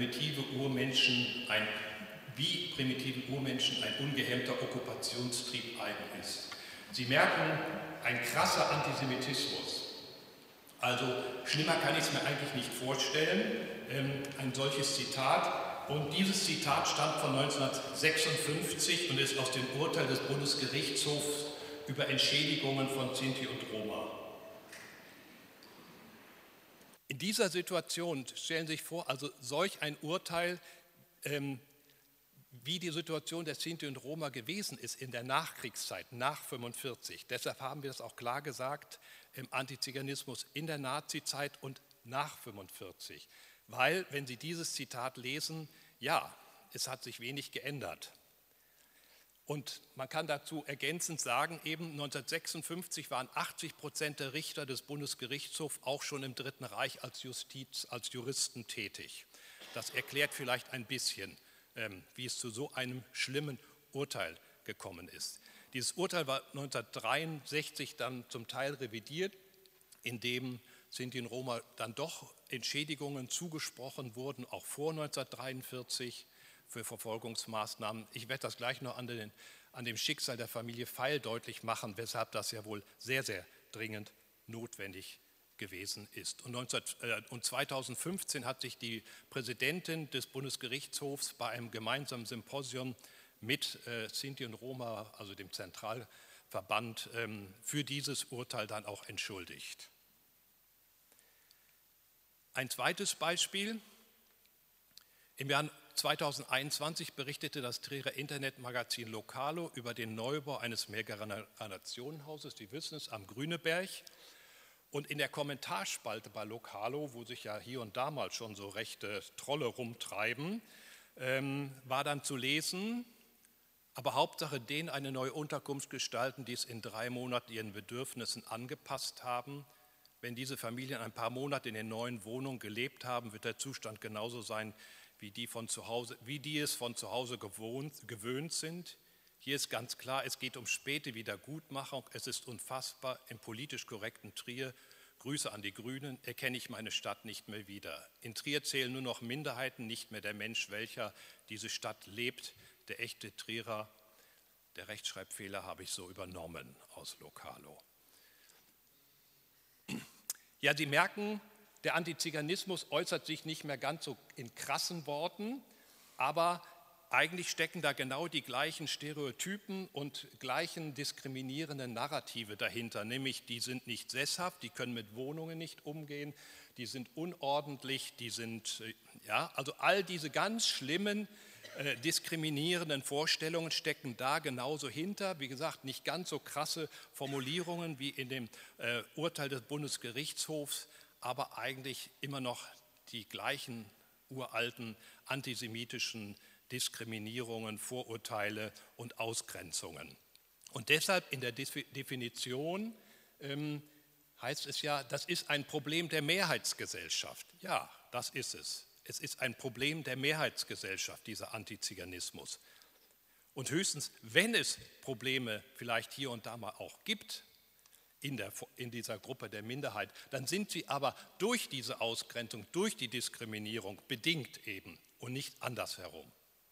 wie primitiven Urmenschen ein ungehemmter Okkupationstrieb eigen ist. Sie merken, ein krasser Antisemitismus. Also schlimmer kann ich es mir eigentlich nicht vorstellen, ein solches Zitat. Und dieses Zitat stammt von 1956 und ist aus dem Urteil des Bundesgerichtshofs über Entschädigungen von Sinti und Roma. In dieser Situation stellen Sie sich vor, also solch ein Urteil, wie die Situation der Sinti und Roma gewesen ist in der Nachkriegszeit, nach 1945. Deshalb haben wir das auch klar gesagt, im Antiziganismus in der Nazizeit und nach 1945. Weil, wenn Sie dieses Zitat lesen, ja, es hat sich wenig geändert. Und man kann dazu ergänzend sagen, eben 1956 waren 80% der Richter des Bundesgerichtshofs auch schon im Dritten Reich als Juristen tätig. Das erklärt vielleicht ein bisschen, wie es zu so einem schlimmen Urteil gekommen ist. Dieses Urteil war 1963 dann zum Teil revidiert, indem Sinti und Roma dann doch Entschädigungen zugesprochen wurden, auch vor 1943 für Verfolgungsmaßnahmen. Ich werde das gleich noch an dem Schicksal der Familie Feil deutlich machen, weshalb das ja wohl sehr, sehr dringend notwendig gewesen ist. Und 2015 hat sich die Präsidentin des Bundesgerichtshofs bei einem gemeinsamen Symposium mit Sinti und Roma, also dem Zentralverband, für dieses Urteil dann auch entschuldigt. Ein zweites Beispiel. Im Jahr 2021 berichtete das Trierer Internetmagazin Lokalo über den Neubau eines Mehrgenerationenhauses, die wissen es, am Grüneberg. Und in der Kommentarspalte bei Lokalo, wo sich ja hier und da mal schon so rechte Trolle rumtreiben, war dann zu lesen, aber Hauptsache denen eine neue Unterkunft gestalten, die es in 3 Monaten ihren Bedürfnissen angepasst haben. Wenn diese Familien ein paar Monate in den neuen Wohnungen gelebt haben, wird der Zustand genauso sein, wie die es von zu Hause gewöhnt sind. Hier ist ganz klar, es geht um späte Wiedergutmachung. Es ist unfassbar, im politisch korrekten Trier, Grüße an die Grünen, erkenne ich meine Stadt nicht mehr wieder. In Trier zählen nur noch Minderheiten, nicht mehr der Mensch, welcher diese Stadt lebt. Der echte Trierer, der Rechtschreibfehler habe ich so übernommen aus Lokalo. Ja, Sie merken, der Antiziganismus äußert sich nicht mehr ganz so in krassen Worten, aber eigentlich stecken da genau die gleichen Stereotypen und gleichen diskriminierenden Narrative dahinter, nämlich die sind nicht sesshaft, die können mit Wohnungen nicht umgehen, die sind unordentlich, also all diese ganz schlimmen diskriminierenden Vorstellungen stecken da genauso hinter. Wie gesagt, nicht ganz so krasse Formulierungen wie in dem Urteil des Bundesgerichtshofs, aber eigentlich immer noch die gleichen uralten antisemitischen Diskriminierungen, Vorurteile und Ausgrenzungen. Und deshalb in der Definition heißt es ja, das ist ein Problem der Mehrheitsgesellschaft. Ja, das ist es. Es ist ein Problem der Mehrheitsgesellschaft, dieser Antiziganismus. Und höchstens, wenn es Probleme vielleicht hier und da mal auch gibt in dieser Gruppe der Minderheit, dann sind sie aber durch diese Ausgrenzung, durch die Diskriminierung bedingt eben und nicht andersherum.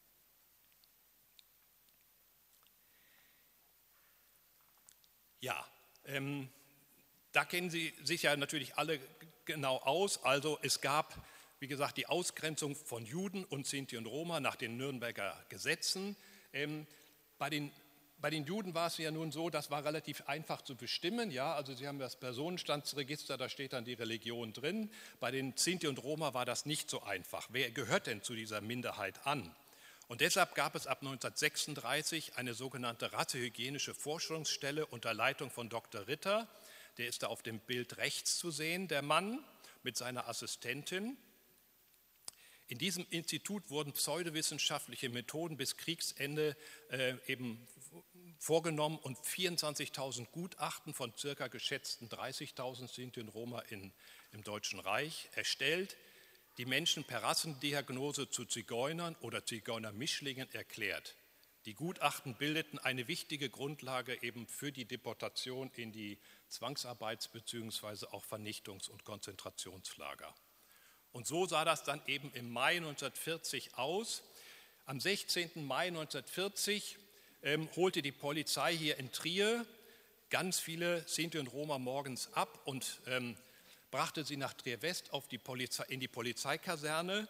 Ja, da kennen Sie sich ja natürlich alle genau aus. Also es gab, wie gesagt, die Ausgrenzung von Juden und Sinti und Roma nach den Nürnberger Gesetzen. Bei den Juden war es ja nun so, das war relativ einfach zu bestimmen. Ja, also Sie haben das Personenstandsregister, da steht dann die Religion drin. Bei den Sinti und Roma war das nicht so einfach. Wer gehört denn zu dieser Minderheit an? Und deshalb gab es ab 1936 eine sogenannte rassehygienische Forschungsstelle unter Leitung von Dr. Ritter. Der ist da auf dem Bild rechts zu sehen, der Mann mit seiner Assistentin. In diesem Institut wurden pseudowissenschaftliche Methoden bis Kriegsende eben vorgenommen und 24.000 Gutachten von circa geschätzten 30.000 Sinti und Roma im Deutschen Reich erstellt, die Menschen per Rassendiagnose zu Zigeunern oder Zigeunermischlingen erklärt. Die Gutachten bildeten eine wichtige Grundlage eben für die Deportation in die Zwangsarbeits- bzw. auch Vernichtungs- und Konzentrationslager. Und so sah das dann eben im Mai 1940 aus. Am 16. Mai 1940 holte die Polizei hier in Trier ganz viele Sinti und Roma morgens ab und brachte sie nach Trier-West in die Polizeikaserne.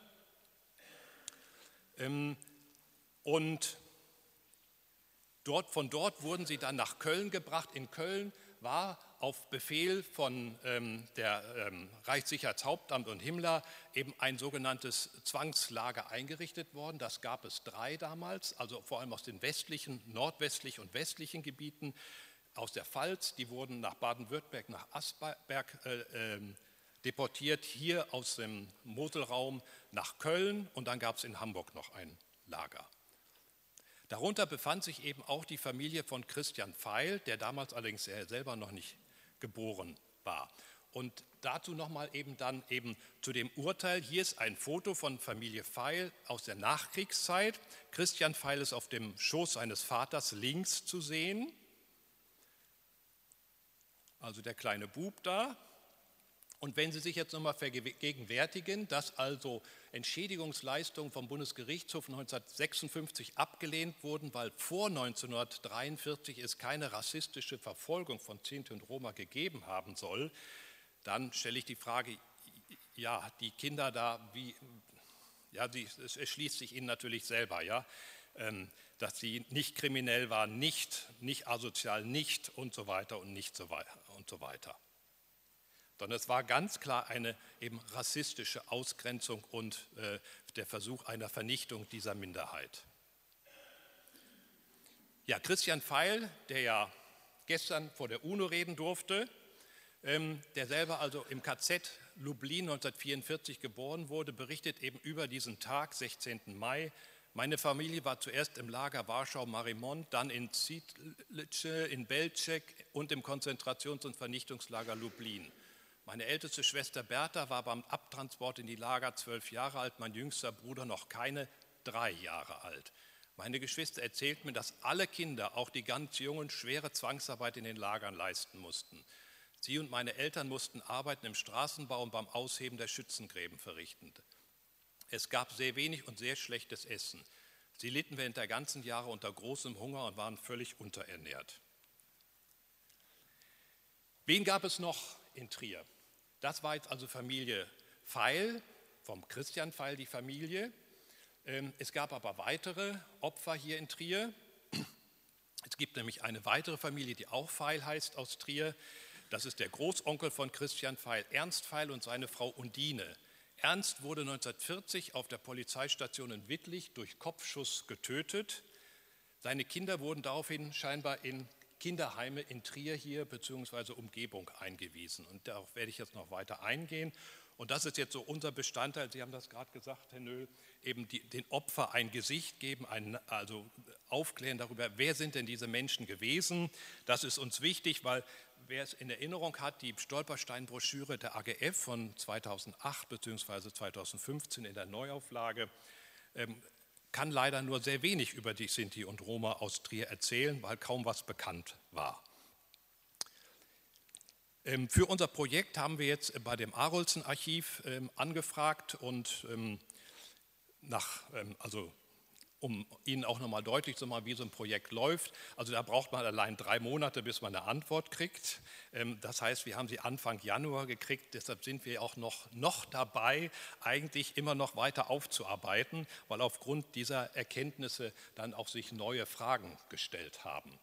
Und von dort wurden sie dann nach Köln gebracht. In Köln war auf Befehl von der Reichssicherheitshauptamt und Himmler eben ein sogenanntes Zwangslager eingerichtet worden. Das gab es 3 damals, also vor allem aus den westlichen, nordwestlichen und westlichen Gebieten. Aus der Pfalz, die wurden nach Baden-Württemberg, nach Asperg deportiert, hier aus dem Moselraum nach Köln und dann gab es in Hamburg noch ein Lager. Darunter befand sich eben auch die Familie von Christian Pfeil, der damals allerdings selber noch nicht geboren war. Und dazu nochmal dann zu dem Urteil. Hier ist ein Foto von Familie Pfeil aus der Nachkriegszeit. Christian Pfeil ist auf dem Schoß seines Vaters links zu sehen. Also der kleine Bub da. Und wenn Sie sich jetzt nochmal vergegenwärtigen, dass also Entschädigungsleistungen vom Bundesgerichtshof 1956 abgelehnt wurden, weil vor 1943 es keine rassistische Verfolgung von Sinti und Roma gegeben haben soll, dann stelle ich die Frage, ja, die Kinder da, es erschließt sich Ihnen natürlich selber, ja, dass sie nicht kriminell waren, nicht asozial, nicht und so weiter und nicht so weiter und so weiter. Sondern es war ganz klar eine eben rassistische Ausgrenzung und der Versuch einer Vernichtung dieser Minderheit. Ja, Christian Pfeil, der ja gestern vor der UNO reden durfte, der selber also im KZ Lublin 1944 geboren wurde, berichtet eben über diesen Tag, 16. Mai. Meine Familie war zuerst im Lager Warschau-Mariemont, dann in Siedlce, in Belzec und im Konzentrations- und Vernichtungslager Lublin. Meine älteste Schwester Bertha war beim Abtransport in die Lager 12 Jahre alt, mein jüngster Bruder noch keine 3 Jahre alt. Meine Geschwister erzählten mir, dass alle Kinder, auch die ganz Jungen, schwere Zwangsarbeit in den Lagern leisten mussten. Sie und meine Eltern mussten Arbeiten im Straßenbau und beim Ausheben der Schützengräben verrichten. Es gab sehr wenig und sehr schlechtes Essen. Sie litten während der ganzen Jahre unter großem Hunger und waren völlig unterernährt. Wen gab es noch in Trier? Das war jetzt also Familie Pfeil, vom Christian Pfeil die Familie. Es gab aber weitere Opfer hier in Trier. Es gibt nämlich eine weitere Familie, die auch Pfeil heißt, aus Trier. Das ist der Großonkel von Christian Pfeil, Ernst Pfeil, und seine Frau Undine. Ernst wurde 1940 auf der Polizeistation in Wittlich durch Kopfschuss getötet. Seine Kinder wurden daraufhin scheinbar in Kinderheime in Trier hier bzw. Umgebung eingewiesen. Und darauf werde ich jetzt noch weiter eingehen. Und das ist jetzt so unser Bestandteil, Sie haben das gerade gesagt, Herr Nöhl, eben den Opfer ein Gesicht geben, also aufklären darüber, wer sind denn diese Menschen gewesen. Das ist uns wichtig, weil wer es in Erinnerung hat, die Stolperstein-Broschüre der AGF von 2008 bzw. 2015 in der Neuauflage kann leider nur sehr wenig über die Sinti und Roma aus Trier erzählen, weil kaum was bekannt war. Für unser Projekt haben wir jetzt bei dem Arolsen-Archiv angefragt und um Ihnen auch nochmal deutlich zu machen, wie so ein Projekt läuft. Also da braucht man allein 3 Monate, bis man eine Antwort kriegt. Das heißt, wir haben sie Anfang Januar gekriegt, deshalb sind wir auch noch dabei, eigentlich immer noch weiter aufzuarbeiten, weil aufgrund dieser Erkenntnisse dann auch sich neue Fragen gestellt haben.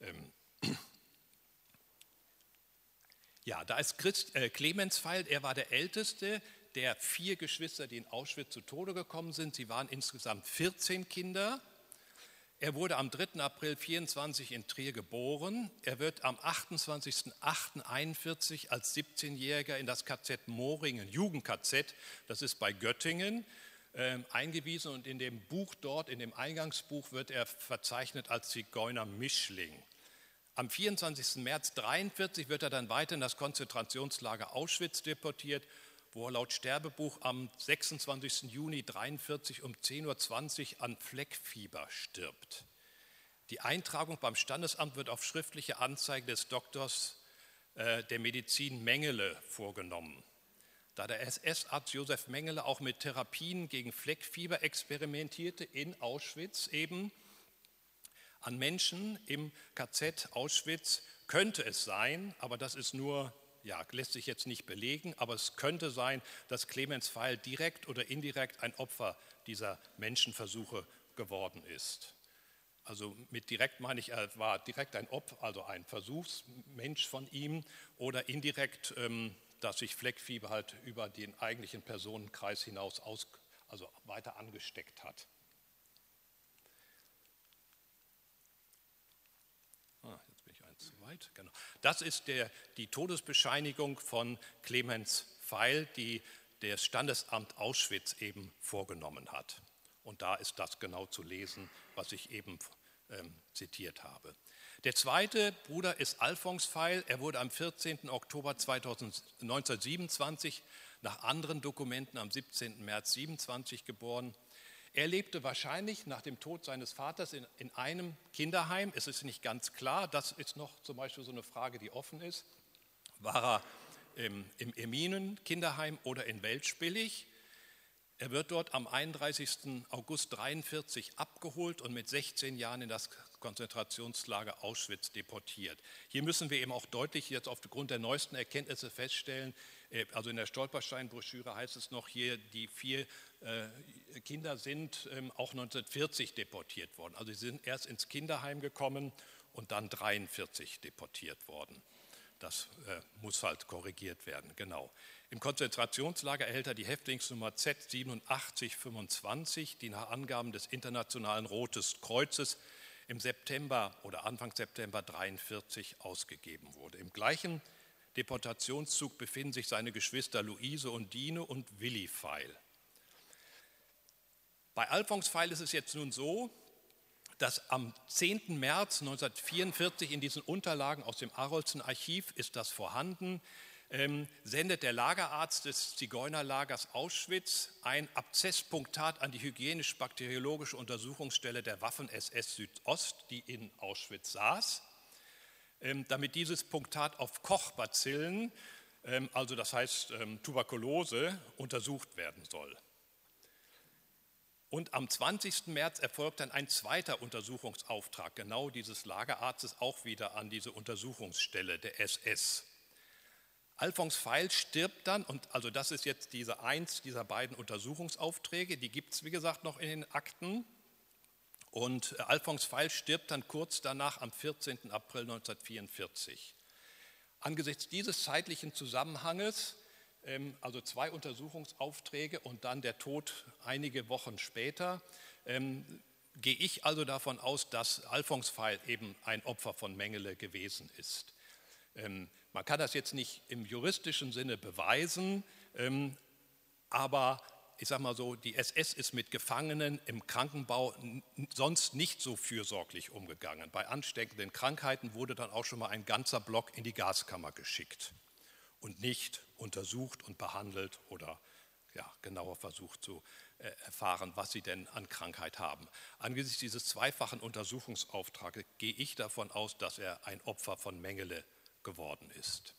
Ja, da ist Clemens Pfeil, er war der Älteste der 4 Geschwister, die in Auschwitz zu Tode gekommen sind. Sie waren insgesamt 14 Kinder. Er wurde am 3. April 1924 in Trier geboren. Er wird am 28.08.1941 als 17-Jähriger in das KZ Moringen, Jugend-KZ, das ist bei Göttingen, eingewiesen. Und in dem Buch dort, in dem Eingangsbuch, wird er verzeichnet als Zigeuner-Mischling. Am 24. März 1943 wird er dann weiter in das Konzentrationslager Auschwitz deportiert, wo er laut Sterbebuch am 26. Juni 1943 um 10.20 Uhr an Fleckfieber stirbt. Die Eintragung beim Standesamt wird auf schriftliche Anzeige des Doktors der Medizin Mengele vorgenommen. Da der SS-Arzt Josef Mengele auch mit Therapien gegen Fleckfieber experimentierte in Auschwitz eben, an Menschen im KZ Auschwitz, könnte es sein, aber das ist nur, lässt sich jetzt nicht belegen, aber es könnte sein, dass Clemens Pfeil direkt oder indirekt ein Opfer dieser Menschenversuche geworden ist. Also mit direkt meine ich, er war direkt ein Opfer, also ein Versuchsmensch von ihm, oder indirekt, dass sich Fleckfieber halt über den eigentlichen Personenkreis hinaus weiter angesteckt hat. Jetzt bin ich eins zu weit. Genau. Das ist die Todesbescheinigung von Clemens Pfeil, die das Standesamt Auschwitz eben vorgenommen hat. Und da ist das genau zu lesen, was ich eben zitiert habe. Der zweite Bruder ist Alfons Pfeil. Er wurde am 14. Oktober 1927 nach anderen Dokumenten am 17. März 27 geboren. Er lebte wahrscheinlich nach dem Tod seines Vaters in einem Kinderheim. Es ist nicht ganz klar, das ist noch zum Beispiel so eine Frage, die offen ist. War er im Erminen-Kinderheim oder in Weltspillig? Er wird dort am 31. August 1943 abgeholt und mit 16 Jahren in das Konzentrationslager Auschwitz deportiert. Hier müssen wir eben auch deutlich jetzt aufgrund der neuesten Erkenntnisse feststellen, also in der Stolperstein-Broschüre heißt es noch hier, die 4 Kinder sind auch 1940 deportiert worden. Also sie sind erst ins Kinderheim gekommen und dann 1943 deportiert worden. Das muss halt korrigiert werden, genau. Im Konzentrationslager erhält er die Häftlingsnummer Z8725, die nach Angaben des Internationalen Roten Kreuzes im September oder Anfang September 1943 ausgegeben wurde. Im gleichen Deportationszug befinden sich seine Geschwister Luise und Dine und Willi Pfeil. Bei Alfons Pfeil ist es jetzt nun so, dass am 10. März 1944 in diesen Unterlagen aus dem Arolsen-Archiv ist das vorhanden, sendet der Lagerarzt des Zigeunerlagers Auschwitz ein Abzesspunktat an die hygienisch-bakteriologische Untersuchungsstelle der Waffen-SS Südost, die in Auschwitz saß, damit dieses Punktat auf Kochbazillen, also das heißt Tuberkulose, untersucht werden soll. Und am 20. März erfolgt dann ein zweiter Untersuchungsauftrag, genau dieses Lagerarztes, auch wieder an diese Untersuchungsstelle der SS. Alfons Pfeil stirbt dann, und also das ist jetzt eins dieser beiden Untersuchungsaufträge, die gibt es wie gesagt noch in den Akten. Und Alfons Pfeil stirbt dann kurz danach am 14. April 1944. Angesichts dieses zeitlichen Zusammenhanges, also 2 Untersuchungsaufträge und dann der Tod einige Wochen später, gehe ich also davon aus, dass Alfons Pfeil eben ein Opfer von Mengele gewesen ist. Man kann das jetzt nicht im juristischen Sinne beweisen, Aber ich sage mal so, die SS ist mit Gefangenen im Krankenbau sonst nicht so fürsorglich umgegangen. Bei ansteckenden Krankheiten wurde dann auch schon mal ein ganzer Block in die Gaskammer geschickt und nicht untersucht und behandelt oder genauer versucht zu erfahren, was sie denn an Krankheit haben. Angesichts dieses zweifachen Untersuchungsauftrages gehe ich davon aus, dass er ein Opfer von Mengele geworden ist.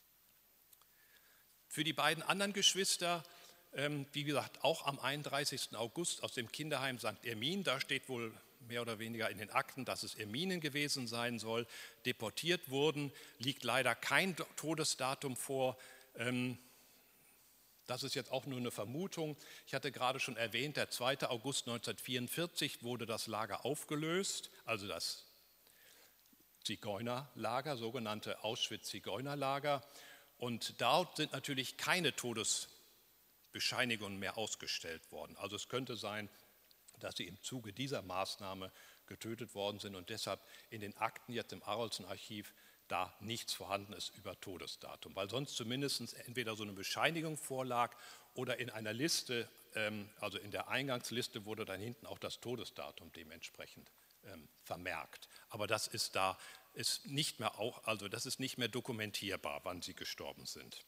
Für die beiden anderen Geschwister, wie gesagt, auch am 31. August aus dem Kinderheim St. Ermin, da steht wohl mehr oder weniger in den Akten, dass es Erminen gewesen sein soll, deportiert wurden, liegt leider kein Todesdatum vor. Das ist jetzt auch nur eine Vermutung. Ich hatte gerade schon erwähnt, der 2. August 1944 wurde das Lager aufgelöst, also das Zigeunerlager, sogenannte Auschwitz-Zigeunerlager. Und dort sind natürlich keine Todesbescheinigungen mehr ausgestellt worden. Also es könnte sein, dass sie im Zuge dieser Maßnahme getötet worden sind und deshalb in den Akten jetzt im Arolsen-Archiv da nichts vorhanden ist über Todesdatum, weil sonst zumindest entweder so eine Bescheinigung vorlag oder in einer Liste, also in der Eingangsliste wurde dann hinten auch das Todesdatum dementsprechend vermerkt. Aber das ist nicht mehr das ist nicht mehr dokumentierbar, wann sie gestorben sind.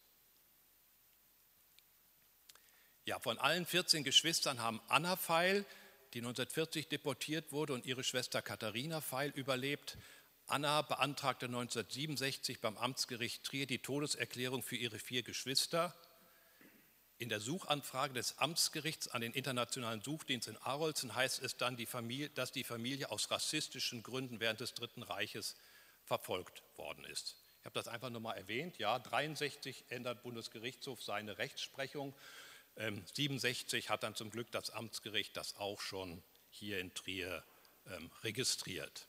Ja, von allen 14 Geschwistern haben Anna Pfeil, die 1940 deportiert wurde, und ihre Schwester Katharina Pfeil überlebt. Anna beantragte 1967 beim Amtsgericht Trier die Todeserklärung für ihre 4 Geschwister. In der Suchanfrage des Amtsgerichts an den Internationalen Suchdienst in Arolsen heißt es dann, dass die Familie aus rassistischen Gründen während des Dritten Reiches verfolgt worden ist. Ich habe das einfach nur mal erwähnt. Ja, 1963 ändert Bundesgerichtshof seine Rechtsprechung. 1967 hat dann zum Glück das Amtsgericht das auch schon hier in Trier registriert.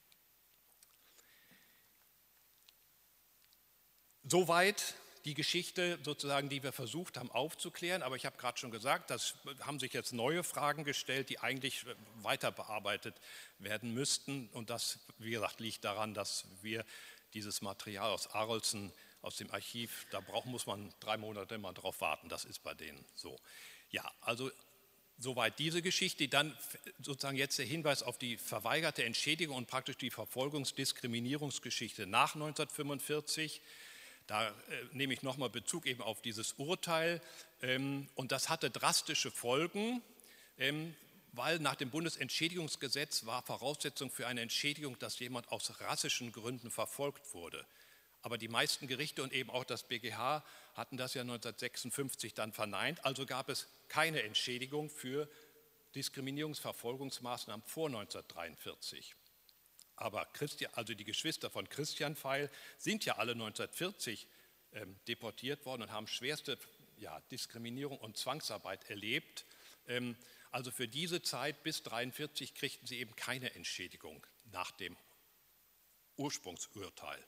Soweit die Geschichte sozusagen, die wir versucht haben aufzuklären, aber ich habe gerade schon gesagt, das haben sich jetzt neue Fragen gestellt, die eigentlich weiter bearbeitet werden müssten, und das, wie gesagt, liegt daran, dass wir dieses Material aus Arolsen, aus dem Archiv, muss man 3 Monate immer drauf warten, das ist bei denen so. Ja, also soweit diese Geschichte, dann sozusagen jetzt der Hinweis auf die verweigerte Entschädigung und praktisch die Verfolgungs-Diskriminierungsgeschichte nach 1945. Da nehme ich nochmal Bezug eben auf dieses Urteil, und das hatte drastische Folgen, weil nach dem Bundesentschädigungsgesetz war Voraussetzung für eine Entschädigung, dass jemand aus rassischen Gründen verfolgt wurde. Aber die meisten Gerichte und eben auch das BGH hatten das ja 1956 dann verneint, also gab es keine Entschädigung für Diskriminierungsverfolgungsmaßnahmen vor 1943. Aber die Geschwister von Christian Pfeil sind ja alle 1940 deportiert worden und haben schwerste Diskriminierung und Zwangsarbeit erlebt. Also für diese Zeit bis 1943 kriegten sie eben keine Entschädigung nach dem Ursprungsurteil.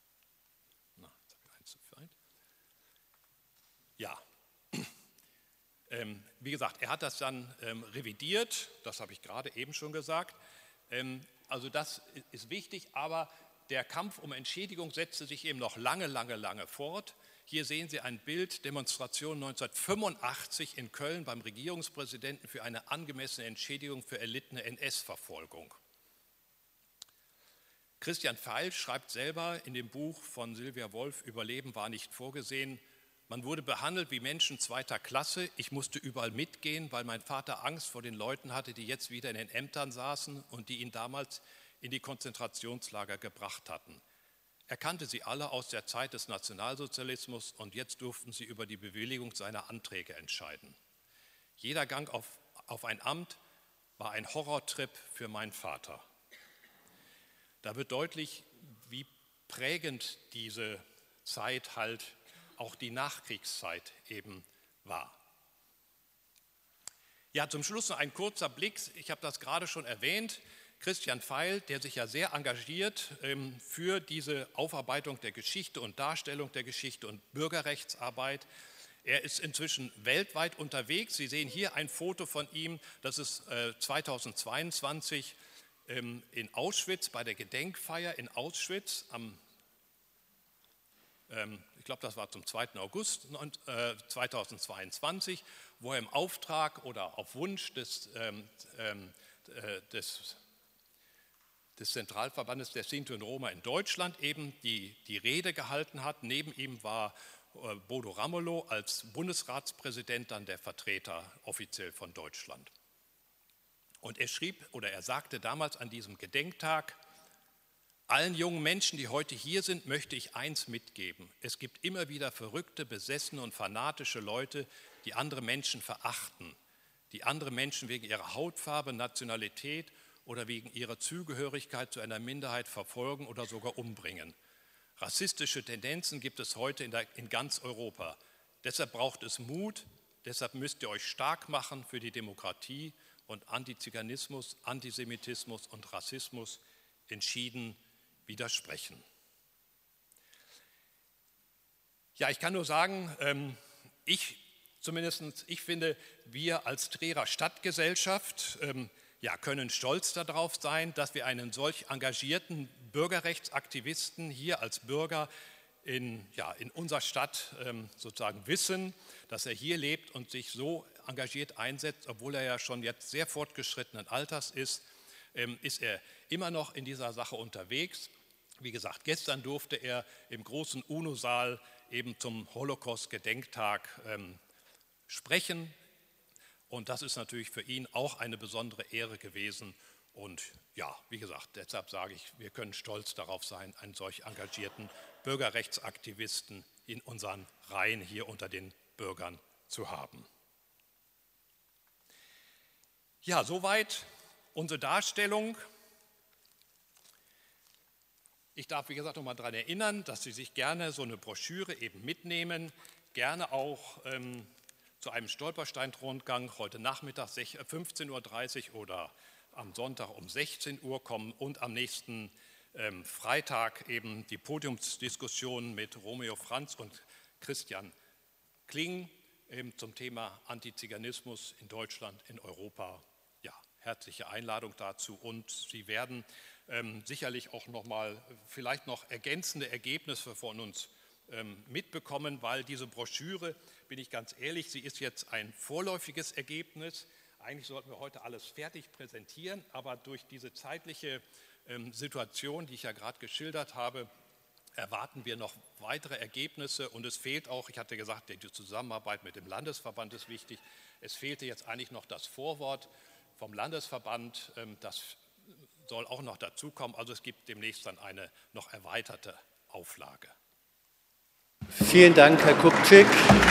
Ja, wie gesagt, er hat das dann revidiert, das habe ich gerade eben schon gesagt. Also das ist wichtig, aber der Kampf um Entschädigung setzte sich eben noch lange fort. Hier sehen Sie ein Bild, Demonstration 1985 in Köln beim Regierungspräsidenten für eine angemessene Entschädigung für erlittene NS-Verfolgung. Christian Pfeil schreibt selber in dem Buch von Sylvia Wolf, Überleben war nicht vorgesehen: Man wurde behandelt wie Menschen 2. Klasse. Ich musste überall mitgehen, weil mein Vater Angst vor den Leuten hatte, die jetzt wieder in den Ämtern saßen und die ihn damals in die Konzentrationslager gebracht hatten. Er kannte sie alle aus der Zeit des Nationalsozialismus und jetzt durften sie über die Bewilligung seiner Anträge entscheiden. Jeder Gang auf ein Amt war ein Horrortrip für meinen Vater. Da wird deutlich, wie prägend diese Zeit halt auch die Nachkriegszeit eben war. Ja, zum Schluss noch ein kurzer Blick. Ich habe das gerade schon erwähnt. Christian Pfeil, der sich ja sehr engagiert für diese Aufarbeitung der Geschichte und Darstellung der Geschichte und Bürgerrechtsarbeit. Er ist inzwischen weltweit unterwegs. Sie sehen hier ein Foto von ihm, das ist 2022 in Auschwitz, bei der Gedenkfeier in Auschwitz ich glaube, das war zum 2. August 2022, wo er im Auftrag oder auf Wunsch des Zentralverbandes der Sinti und Roma in Deutschland eben die Rede gehalten hat. Neben ihm war Bodo Ramelow als Bundesratspräsident dann der Vertreter offiziell von Deutschland. Und er sagte damals an diesem Gedenktag: Allen jungen Menschen, die heute hier sind, möchte ich eins mitgeben. Es gibt immer wieder verrückte, besessene und fanatische Leute, die andere Menschen verachten, die andere Menschen wegen ihrer Hautfarbe, Nationalität oder wegen ihrer Zugehörigkeit zu einer Minderheit verfolgen oder sogar umbringen. Rassistische Tendenzen gibt es heute in ganz Europa. Deshalb braucht es Mut, deshalb müsst ihr euch stark machen für die Demokratie und Antiziganismus, Antisemitismus und Rassismus entschieden widersprechen. Ja, ich kann nur sagen, ich finde, wir als Trierer Stadtgesellschaft können stolz darauf sein, dass wir einen solch engagierten Bürgerrechtsaktivisten hier als Bürger in unserer Stadt sozusagen wissen, dass er hier lebt und sich so engagiert einsetzt, obwohl er ja schon jetzt sehr fortgeschrittenen Alters ist er immer noch in dieser Sache unterwegs. Wie gesagt, gestern durfte er im großen UNO-Saal eben zum Holocaust-Gedenktag sprechen. Und das ist natürlich für ihn auch eine besondere Ehre gewesen. Und ja, wie gesagt, deshalb sage ich, wir können stolz darauf sein, einen solch engagierten Bürgerrechtsaktivisten in unseren Reihen hier unter den Bürgern zu haben. Ja, soweit unsere Darstellung. Ich darf, wie gesagt, noch mal daran erinnern, dass Sie sich gerne so eine Broschüre eben mitnehmen, gerne auch zu einem Stolperstein-Rundgang heute Nachmittag 15:30 Uhr oder am Sonntag um 16 Uhr kommen und am nächsten Freitag eben die Podiumsdiskussion mit Romeo Franz und Christian Kling eben zum Thema Antiziganismus in Deutschland, in Europa. Ja, herzliche Einladung dazu und Sie werden sicherlich auch vielleicht noch ergänzende Ergebnisse von uns mitbekommen, weil diese Broschüre, bin ich ganz ehrlich, sie ist jetzt ein vorläufiges Ergebnis. Eigentlich sollten wir heute alles fertig präsentieren, aber durch diese zeitliche Situation, die ich ja gerade geschildert habe, erwarten wir noch weitere Ergebnisse und es fehlt auch, ich hatte gesagt, die Zusammenarbeit mit dem Landesverband ist wichtig, es fehlte jetzt eigentlich noch das Vorwort vom Landesverband, das soll auch noch dazukommen, also es gibt demnächst dann eine noch erweiterte Auflage. Vielen Dank, Herr Kupczyk.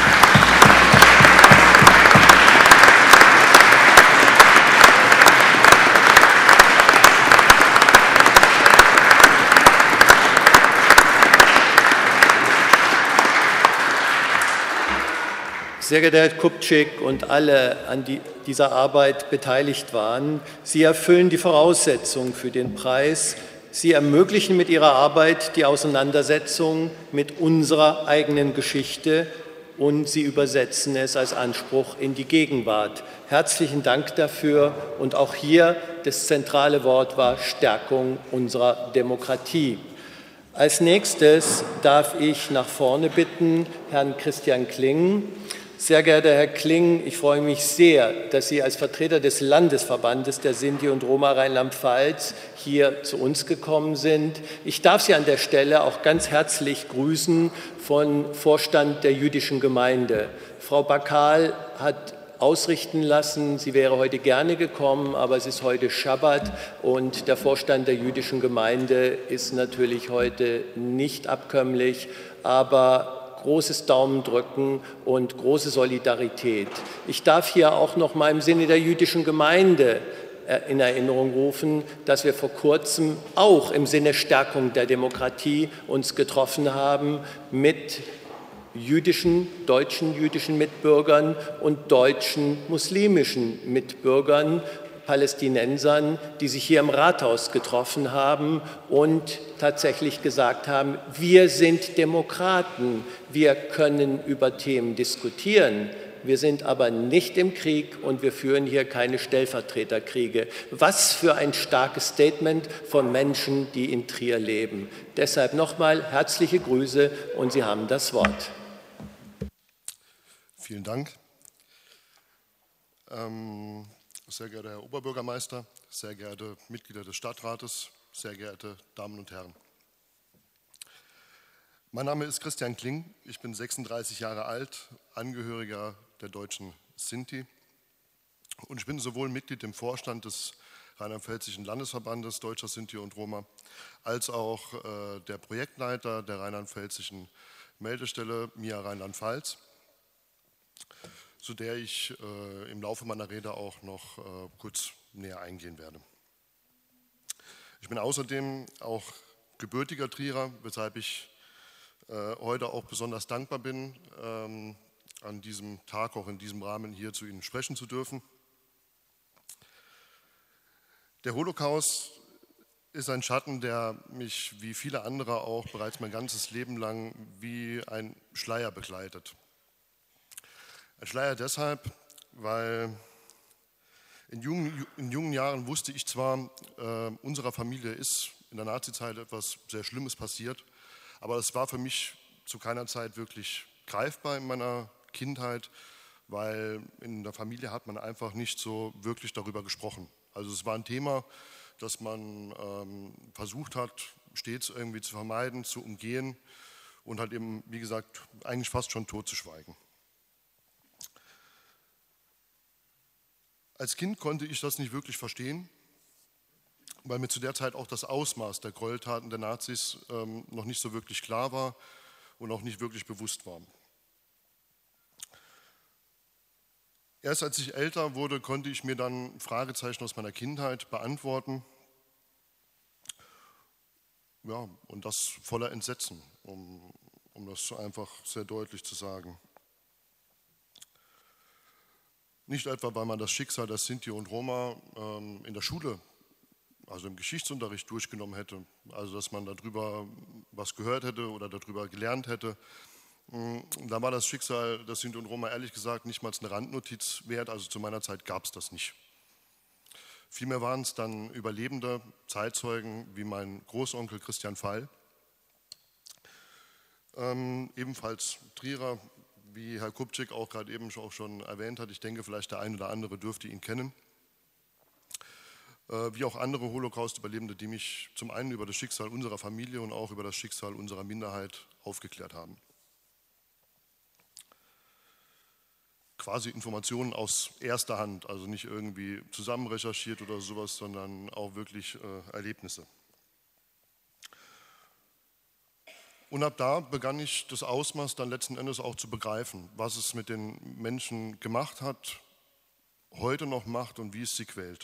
Sehr geehrter Herr Kupczyk und alle an dieser Arbeit beteiligt waren, Sie erfüllen die Voraussetzungen für den Preis. Sie ermöglichen mit Ihrer Arbeit die Auseinandersetzung mit unserer eigenen Geschichte und Sie übersetzen es als Anspruch in die Gegenwart. Herzlichen Dank dafür und auch hier das zentrale Wort war Stärkung unserer Demokratie. Als nächstes darf ich nach vorne bitten Herrn Christian Kling. Sehr geehrter Herr Kling, ich freue mich sehr, dass Sie als Vertreter des Landesverbandes der Sinti und Roma Rheinland-Pfalz hier zu uns gekommen sind. Ich darf Sie an der Stelle auch ganz herzlich grüßen von Vorstand der jüdischen Gemeinde. Frau Bakal hat ausrichten lassen, sie wäre heute gerne gekommen, aber es ist heute Schabbat und der Vorstand der jüdischen Gemeinde ist natürlich heute nicht abkömmlich, aber großes Daumendrücken und große Solidarität. Ich darf hier auch noch mal im Sinne der jüdischen Gemeinde in Erinnerung rufen, dass wir vor kurzem auch im Sinne Stärkung der Demokratie uns getroffen haben mit deutschen jüdischen Mitbürgern und deutschen muslimischen Mitbürgern, Palästinensern, die sich hier im Rathaus getroffen haben und tatsächlich gesagt haben, wir sind Demokraten, wir können über Themen diskutieren, Wir sind aber nicht im Krieg und wir führen hier keine Stellvertreterkriege. Was für ein starkes Statement von Menschen, die in Trier leben. Deshalb nochmal herzliche Grüße und Sie haben das Wort. Vielen Dank. Sehr geehrter Herr Oberbürgermeister, sehr geehrte Mitglieder des Stadtrates, sehr geehrte Damen und Herren. Mein Name ist Christian Kling, ich bin 36 Jahre alt, Angehöriger der deutschen Sinti und ich bin sowohl Mitglied im Vorstand des Rheinland-Pfälzischen Landesverbandes Deutscher Sinti und Roma als auch der Projektleiter der Rheinland-Pfälzischen Meldestelle MIA Rheinland-Pfalz, zu der ich im Laufe meiner Rede auch noch kurz näher eingehen werde. Ich bin außerdem auch gebürtiger Trierer, weshalb ich heute auch besonders dankbar bin, an diesem Tag, auch in diesem Rahmen hier zu Ihnen sprechen zu dürfen. Der Holocaust ist ein Schatten, der mich wie viele andere auch bereits mein ganzes Leben lang wie ein Schleier begleitet. Ein Schleier deshalb, weil in jungen Jahren wusste ich zwar, unserer Familie ist in der Nazizeit etwas sehr Schlimmes passiert, aber es war für mich zu keiner Zeit wirklich greifbar in meiner Kindheit, weil in der Familie hat man einfach nicht so wirklich darüber gesprochen. Also es war ein Thema, das man versucht hat, stets irgendwie zu vermeiden, zu umgehen und halt eben, wie gesagt, eigentlich fast schon totzuschweigen. Als Kind konnte ich das nicht wirklich verstehen, weil mir zu der Zeit auch das Ausmaß der Gräueltaten der Nazis noch nicht so wirklich klar war und auch nicht wirklich bewusst war. Erst als ich älter wurde, konnte ich mir dann Fragezeichen aus meiner Kindheit beantworten. Ja, und das voller Entsetzen, um das einfach sehr deutlich zu sagen. Nicht etwa, weil man das Schicksal der Sinti und Roma in der Schule, also im Geschichtsunterricht durchgenommen hätte, also dass man darüber was gehört hätte oder darüber gelernt hätte. Da war das Schicksal der Sinti und Roma ehrlich gesagt nicht mal eine Randnotiz wert, also zu meiner Zeit gab es das nicht. Vielmehr waren es dann Überlebende, Zeitzeugen wie mein Großonkel Christian Fall, ebenfalls Trierer, wie Herr Kupczyk auch gerade eben auch schon erwähnt hat. Ich denke, vielleicht der ein oder andere dürfte ihn kennen. Wie auch andere Holocaust-Überlebende, die mich zum einen über das Schicksal unserer Familie und auch über das Schicksal unserer Minderheit aufgeklärt haben. Quasi Informationen aus erster Hand, also nicht irgendwie zusammen recherchiert oder sowas, sondern auch wirklich Erlebnisse. Und ab da begann ich das Ausmaß dann letzten Endes auch zu begreifen, was es mit den Menschen gemacht hat, heute noch macht und wie es sie quält.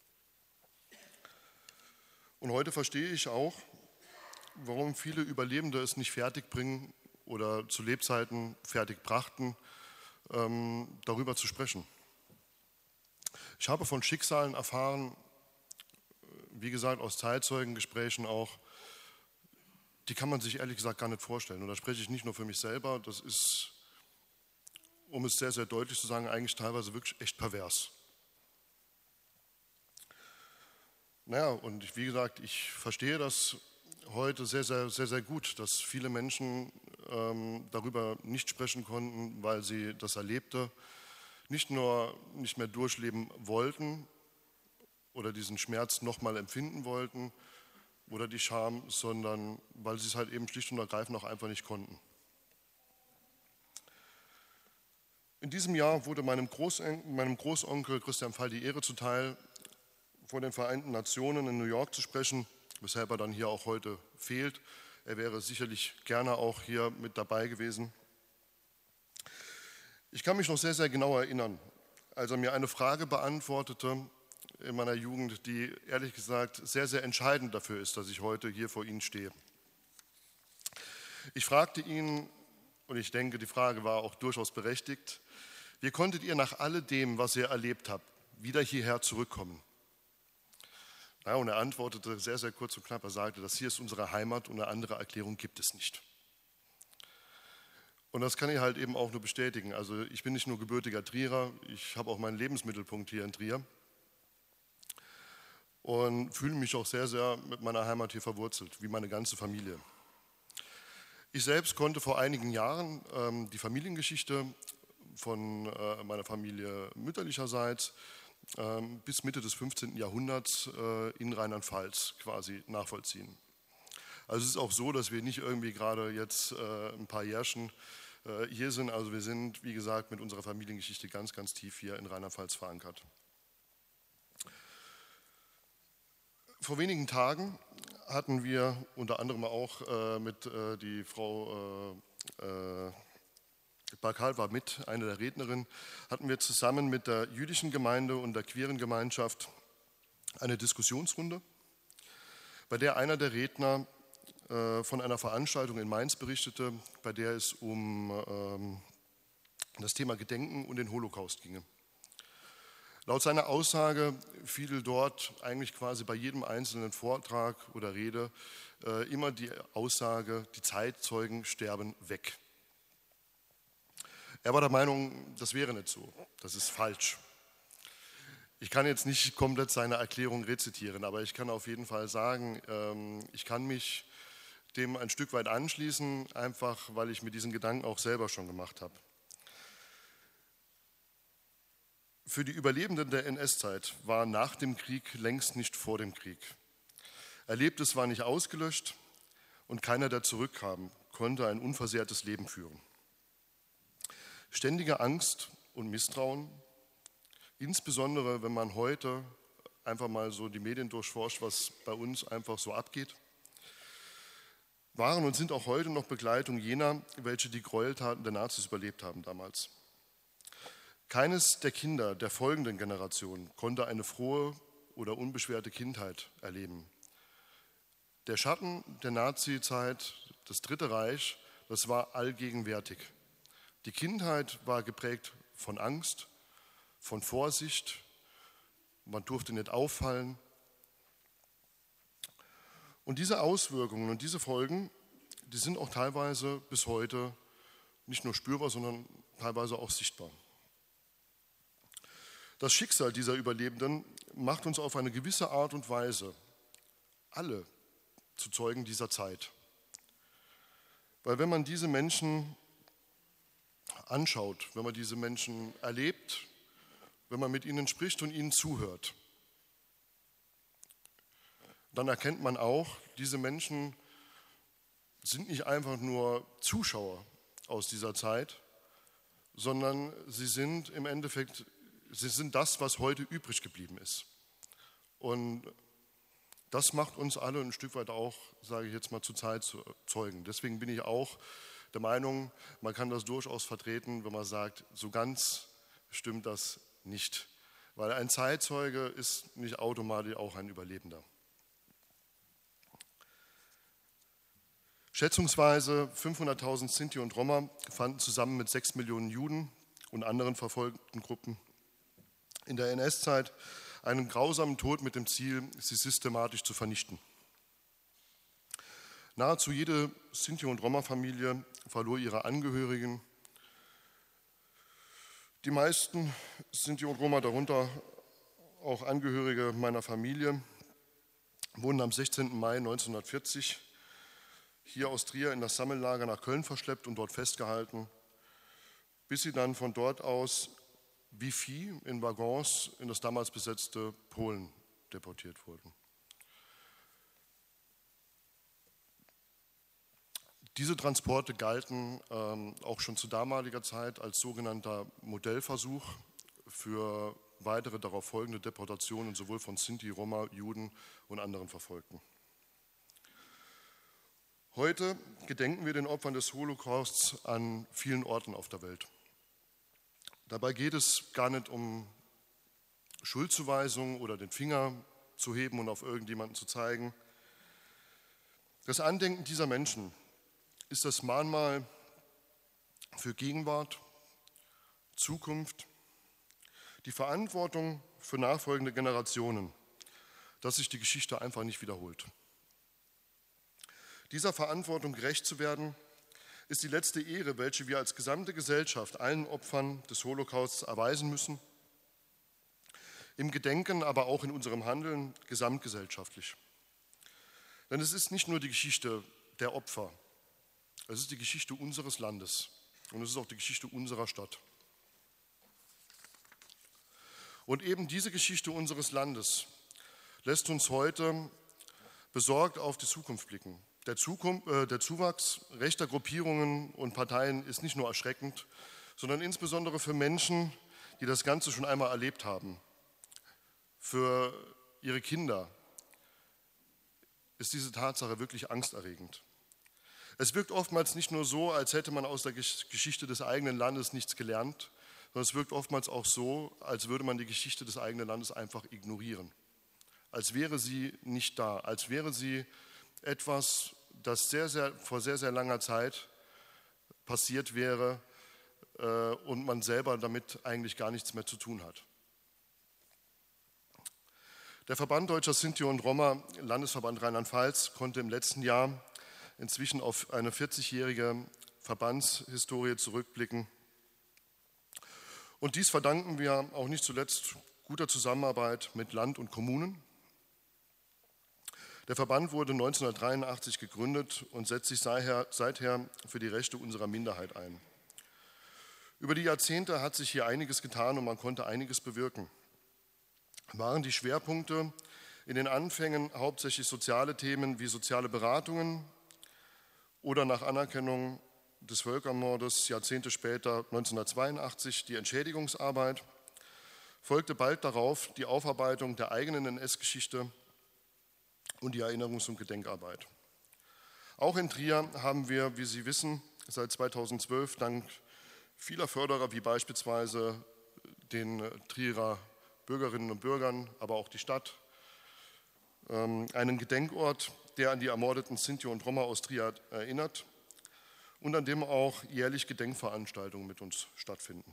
Und heute verstehe ich auch, warum viele Überlebende es nicht fertigbringen oder zu Lebzeiten fertig brachten, darüber zu sprechen. Ich habe von Schicksalen erfahren, wie gesagt aus Zeitzeugengesprächen auch, die kann man sich ehrlich gesagt gar nicht vorstellen. Und da spreche ich nicht nur für mich selber, das ist, um es sehr, sehr deutlich zu sagen, eigentlich teilweise wirklich echt pervers. Naja, und wie gesagt, ich verstehe das heute sehr, sehr, sehr, sehr gut, dass viele Menschen darüber nicht sprechen konnten, weil sie das Erlebte nicht nur nicht mehr durchleben wollten oder diesen Schmerz nochmal empfinden wollten oder die Scham, sondern weil sie es halt eben schlicht und ergreifend auch einfach nicht konnten. In diesem Jahr wurde meinem Großonkel Christian Fall die Ehre zuteil, vor den Vereinten Nationen in New York zu sprechen, weshalb er dann hier auch heute fehlt. Er wäre sicherlich gerne auch hier mit dabei gewesen. Ich kann mich noch sehr, sehr genau erinnern, als er mir eine Frage beantwortete in meiner Jugend, die ehrlich gesagt sehr, sehr entscheidend dafür ist, dass ich heute hier vor Ihnen stehe. Ich fragte ihn, und ich denke, die Frage war auch durchaus berechtigt, wie konntet ihr nach alledem, was ihr erlebt habt, wieder hierher zurückkommen? Ja, und er antwortete sehr, sehr kurz und knapp, er sagte, das hier ist unsere Heimat und eine andere Erklärung gibt es nicht. Und das kann ich halt eben auch nur bestätigen. Also ich bin nicht nur gebürtiger Trierer, ich habe auch meinen Lebensmittelpunkt hier in Trier und fühle mich auch sehr, sehr mit meiner Heimat hier verwurzelt, wie meine ganze Familie. Ich selbst konnte vor einigen Jahren die Familiengeschichte von meiner Familie mütterlicherseits bis Mitte des 15. Jahrhunderts in Rheinland-Pfalz quasi nachvollziehen. Also es ist auch so, dass wir nicht irgendwie gerade jetzt ein paar Jährchen hier sind. Also wir sind, wie gesagt, mit unserer Familiengeschichte ganz, ganz tief hier in Rheinland-Pfalz verankert. Vor wenigen Tagen hatten wir unter anderem auch mit die Frau Bakal war mit, eine der Rednerinnen, hatten wir zusammen mit der jüdischen Gemeinde und der queeren Gemeinschaft eine Diskussionsrunde, bei der einer der Redner von einer Veranstaltung in Mainz berichtete, bei der es um das Thema Gedenken und den Holocaust ginge. Laut seiner Aussage fiel dort eigentlich quasi bei jedem einzelnen Vortrag oder Rede immer die Aussage, die Zeitzeugen sterben weg. Er war der Meinung, das wäre nicht so, das ist falsch. Ich kann jetzt nicht komplett seine Erklärung rezitieren, aber ich kann auf jeden Fall sagen, ich kann mich dem ein Stück weit anschließen, einfach weil ich mir diesen Gedanken auch selber schon gemacht habe. Für die Überlebenden der NS-Zeit war nach dem Krieg längst nicht vor dem Krieg. Erlebtes war nicht ausgelöscht und keiner, der zurückkam, konnte ein unversehrtes Leben führen. Ständige Angst und Misstrauen, insbesondere wenn man heute einfach mal so die Medien durchforscht, was bei uns einfach so abgeht, waren und sind auch heute noch Begleitung jener, welche die Gräueltaten der Nazis überlebt haben damals. Keines der Kinder der folgenden Generation konnte eine frohe oder unbeschwerte Kindheit erleben. Der Schatten der Nazizeit, das Dritte Reich, das war allgegenwärtig. Die Kindheit war geprägt von Angst, von Vorsicht, man durfte nicht auffallen. Und diese Auswirkungen und diese Folgen, die sind auch teilweise bis heute nicht nur spürbar, sondern teilweise auch sichtbar. Das Schicksal dieser Überlebenden macht uns auf eine gewisse Art und Weise alle zu Zeugen dieser Zeit. Weil wenn man diese Menschen anschaut, wenn man diese Menschen erlebt, wenn man mit ihnen spricht und ihnen zuhört, dann erkennt man auch, diese Menschen sind nicht einfach nur Zuschauer aus dieser Zeit, sondern sie sind im Endeffekt, sie sind das, was heute übrig geblieben ist. Und das macht uns alle ein Stück weit auch, sage ich jetzt mal, zu Zeitzeugen. Deswegen bin ich auch der Meinung, man kann das durchaus vertreten, wenn man sagt, so ganz stimmt das nicht. Weil ein Zeitzeuge ist nicht automatisch auch ein Überlebender. Schätzungsweise 500.000 Sinti und Roma fanden zusammen mit 6 Millionen Juden und anderen verfolgten Gruppen in der NS-Zeit einen grausamen Tod mit dem Ziel, sie systematisch zu vernichten. Nahezu jede Sinti- und Roma-Familie verlor ihre Angehörigen. Die meisten Sinti und Roma, darunter auch Angehörige meiner Familie, wurden am 16. Mai 1940 hier aus Trier in das Sammellager nach Köln verschleppt und dort festgehalten, bis sie dann von dort aus wie Vieh in Waggons in das damals besetzte Polen deportiert wurden. Diese Transporte galten auch schon zu damaliger Zeit als sogenannter Modellversuch für weitere darauf folgende Deportationen sowohl von Sinti, Roma, Juden und anderen Verfolgten. Heute gedenken wir den Opfern des Holocausts an vielen Orten auf der Welt. Dabei geht es gar nicht um Schuldzuweisung oder den Finger zu heben und auf irgendjemanden zu zeigen. Das Andenken dieser Menschen ist das Mahnmal für Gegenwart, Zukunft, die Verantwortung für nachfolgende Generationen, dass sich die Geschichte einfach nicht wiederholt. Dieser Verantwortung gerecht zu werden, ist die letzte Ehre, welche wir als gesamte Gesellschaft allen Opfern des Holocausts erweisen müssen, im Gedenken, aber auch in unserem Handeln gesamtgesellschaftlich. Denn es ist nicht nur die Geschichte der Opfer, es ist die Geschichte unseres Landes und es ist auch die Geschichte unserer Stadt. Und eben diese Geschichte unseres Landes lässt uns heute besorgt auf die Zukunft blicken. Der Zuwachs rechter Gruppierungen und Parteien ist nicht nur erschreckend, sondern insbesondere für Menschen, die das Ganze schon einmal erlebt haben. Für ihre Kinder ist diese Tatsache wirklich angsterregend. Es wirkt oftmals nicht nur so, als hätte man aus der Geschichte des eigenen Landes nichts gelernt, sondern es wirkt oftmals auch so, als würde man die Geschichte des eigenen Landes einfach ignorieren. Als wäre sie nicht da, als wäre sie etwas, das vor sehr, sehr langer Zeit passiert wäre und man selber damit eigentlich gar nichts mehr zu tun hat. Der Verband Deutscher Sinti und Roma, Landesverband Rheinland-Pfalz, konnte im letzten Jahr inzwischen auf eine 40-jährige Verbandshistorie zurückblicken. Und dies verdanken wir auch nicht zuletzt guter Zusammenarbeit mit Land und Kommunen. Der Verband wurde 1983 gegründet und setzt sich seither für die Rechte unserer Minderheit ein. Über die Jahrzehnte hat sich hier einiges getan und man konnte einiges bewirken. Waren die Schwerpunkte in den Anfängen hauptsächlich soziale Themen wie soziale Beratungen oder nach Anerkennung des Völkermordes Jahrzehnte später, 1982, die Entschädigungsarbeit, folgte bald darauf die Aufarbeitung der eigenen NS-Geschichte und die Erinnerungs- und Gedenkarbeit. Auch in Trier haben wir, wie Sie wissen, seit 2012 dank vieler Förderer wie beispielsweise den Trierer Bürgerinnen und Bürgern, aber auch die Stadt, einen Gedenkort, der an die ermordeten Sinti und Roma aus Trier erinnert und an dem auch jährlich Gedenkveranstaltungen mit uns stattfinden.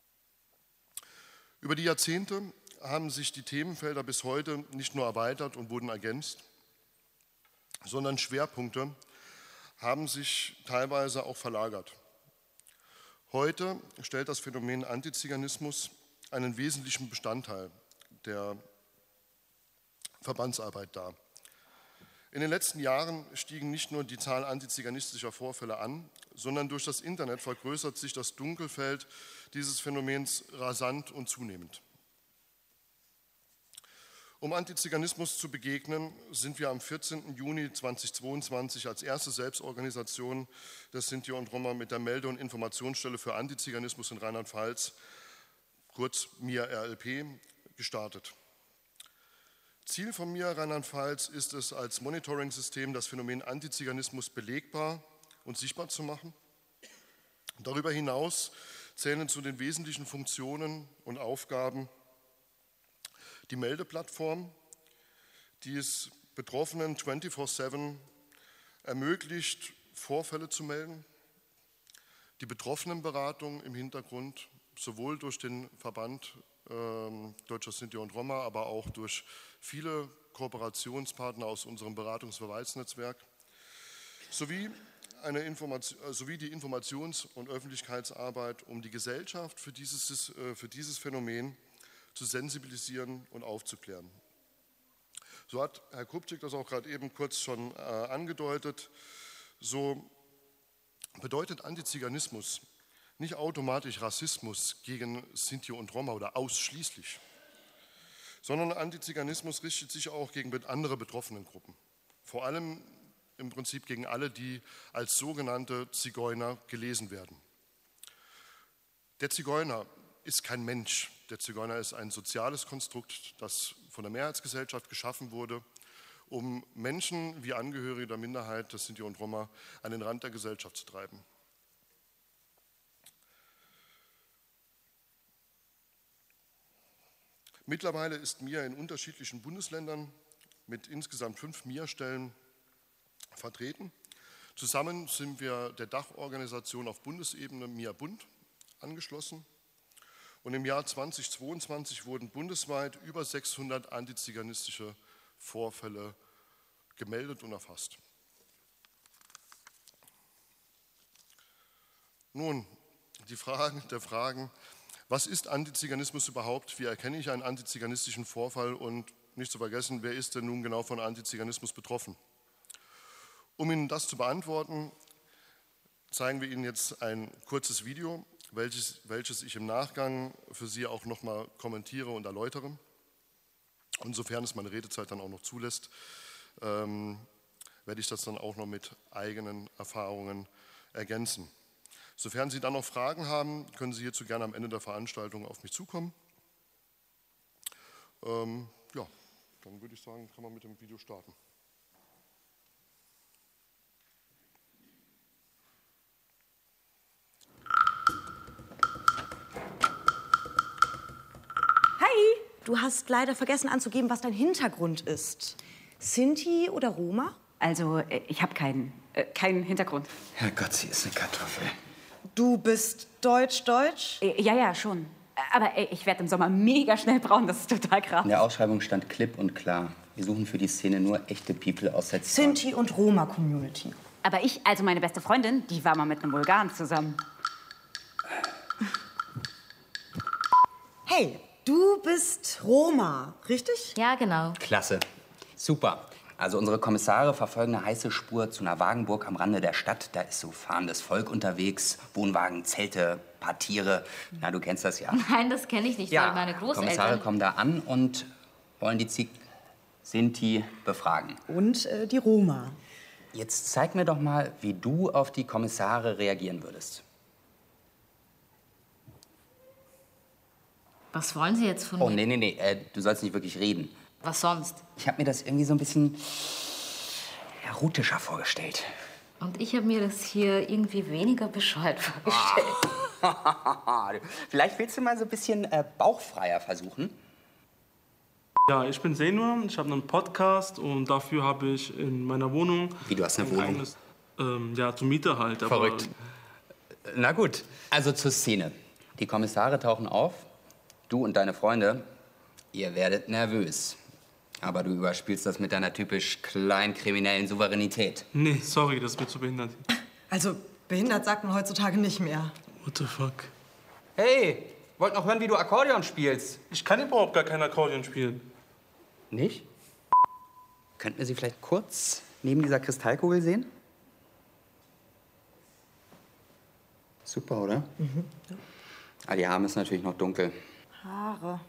Über die Jahrzehnte haben sich die Themenfelder bis heute nicht nur erweitert und wurden ergänzt, sondern Schwerpunkte haben sich teilweise auch verlagert. Heute stellt das Phänomen Antiziganismus einen wesentlichen Bestandteil der Verbandsarbeit dar. In den letzten Jahren stiegen nicht nur die Zahl antiziganistischer Vorfälle an, sondern durch das Internet vergrößert sich das Dunkelfeld dieses Phänomens rasant und zunehmend. Um Antiziganismus zu begegnen, sind wir am 14. Juni 2022 als erste Selbstorganisation des Sinti und Roma mit der Melde- und Informationsstelle für Antiziganismus in Rheinland-Pfalz, kurz MIA-RLP, gestartet. Ziel von MIA Rheinland-Pfalz ist es, als Monitoring-System das Phänomen Antiziganismus belegbar und sichtbar zu machen. Darüber hinaus zählen zu den wesentlichen Funktionen und Aufgaben die Meldeplattform, die es Betroffenen 24/7 ermöglicht, Vorfälle zu melden, die Betroffenenberatung im Hintergrund, sowohl durch den Verband Deutscher Sinti und Roma, aber auch durch viele Kooperationspartner aus unserem Beratungs-Verwaltsnetzwerk, sowie die Informations- und Öffentlichkeitsarbeit, um die Gesellschaft für dieses Phänomen zu sensibilisieren und aufzuklären. So hat Herr Kupczyk das auch gerade eben kurz schon angedeutet. So bedeutet Antiziganismus nicht automatisch Rassismus gegen Sinti und Roma oder ausschließlich, sondern Antiziganismus richtet sich auch gegen andere betroffenen Gruppen. Vor allem im Prinzip gegen alle, die als sogenannte Zigeuner gelesen werden. Der Zigeuner ist kein Mensch. Der Zigeuner ist ein soziales Konstrukt, das von der Mehrheitsgesellschaft geschaffen wurde, um Menschen wie Angehörige der Minderheit, das Sinti und Roma, an den Rand der Gesellschaft zu treiben. Mittlerweile ist MIA in unterschiedlichen Bundesländern mit insgesamt 5 MIA-Stellen vertreten. Zusammen sind wir der Dachorganisation auf Bundesebene MIA Bund angeschlossen. Und im Jahr 2022 wurden bundesweit über 600 antiziganistische Vorfälle gemeldet und erfasst. Nun, die Fragen der Fragen, was ist Antiziganismus überhaupt? Wie erkenne ich einen antiziganistischen Vorfall? Und nicht zu vergessen, wer ist denn nun genau von Antiziganismus betroffen? Um Ihnen das zu beantworten, zeigen wir Ihnen jetzt ein kurzes Video, welches ich im Nachgang für Sie auch nochmal kommentiere und erläutere. Und sofern es meine Redezeit dann auch noch zulässt, werde ich das dann auch noch mit eigenen Erfahrungen ergänzen. Sofern Sie dann noch Fragen haben, können Sie hierzu gerne am Ende der Veranstaltung auf mich zukommen. Ja, dann würde ich sagen, kann man mit dem Video starten. Hi, du hast leider vergessen anzugeben, was dein Hintergrund ist. Sinti oder Roma? Also, ich habe keinen Hintergrund. Herrgott, sie ist eine Kartoffel. Du bist deutsch? Ja, schon. Aber ich werde im Sommer mega schnell braun, das ist total krass. In der Ausschreibung stand klipp und klar, wir suchen für die Szene nur echte People aus der Sinti- und Roma-Community. Aber also meine beste Freundin, die war mal mit einem Bulgaren zusammen. Hey, du bist Roma, richtig? Ja, genau. Klasse. Super. Also unsere Kommissare verfolgen eine heiße Spur zu einer Wagenburg am Rande der Stadt. Da ist so fahrendes Volk unterwegs, Wohnwagen, Zelte, paar Tiere. Na, du kennst das ja. Nein, das kenne ich nicht, weil meine Kommissare Großeltern... kommen da an und wollen die Sinti befragen. Und die Roma. Jetzt zeig mir doch mal, wie du auf die Kommissare reagieren würdest. Was wollen Sie jetzt von Oh, mir? nee, du sollst nicht wirklich reden. Was sonst? Ich habe mir das irgendwie so ein bisschen erotischer vorgestellt. Und ich habe mir das hier irgendwie weniger bescheuert vorgestellt. Vielleicht willst du mal so ein bisschen bauchfreier versuchen? Ja, ich bin Senur, ich habe einen Podcast und dafür habe ich in meiner Wohnung... Wie, du hast eine Wohnung? Eigenes, ja, zur Miete halt. Verrückt. Na gut, also zur Szene. Die Kommissare tauchen auf, du und deine Freunde, ihr werdet nervös. Aber du überspielst das mit deiner typisch kleinkriminellen Souveränität. Nee, sorry, das ist mir zu behindert. Also, behindert sagt man heutzutage nicht mehr. What the fuck? Hey, wollt noch hören, wie du Akkordeon spielst? Ich kann überhaupt gar kein Akkordeon spielen. Nicht? Könnten wir sie vielleicht kurz neben dieser Kristallkugel sehen? Super, oder? Mhm. Ah, die Haare ist natürlich noch dunkel. Haare.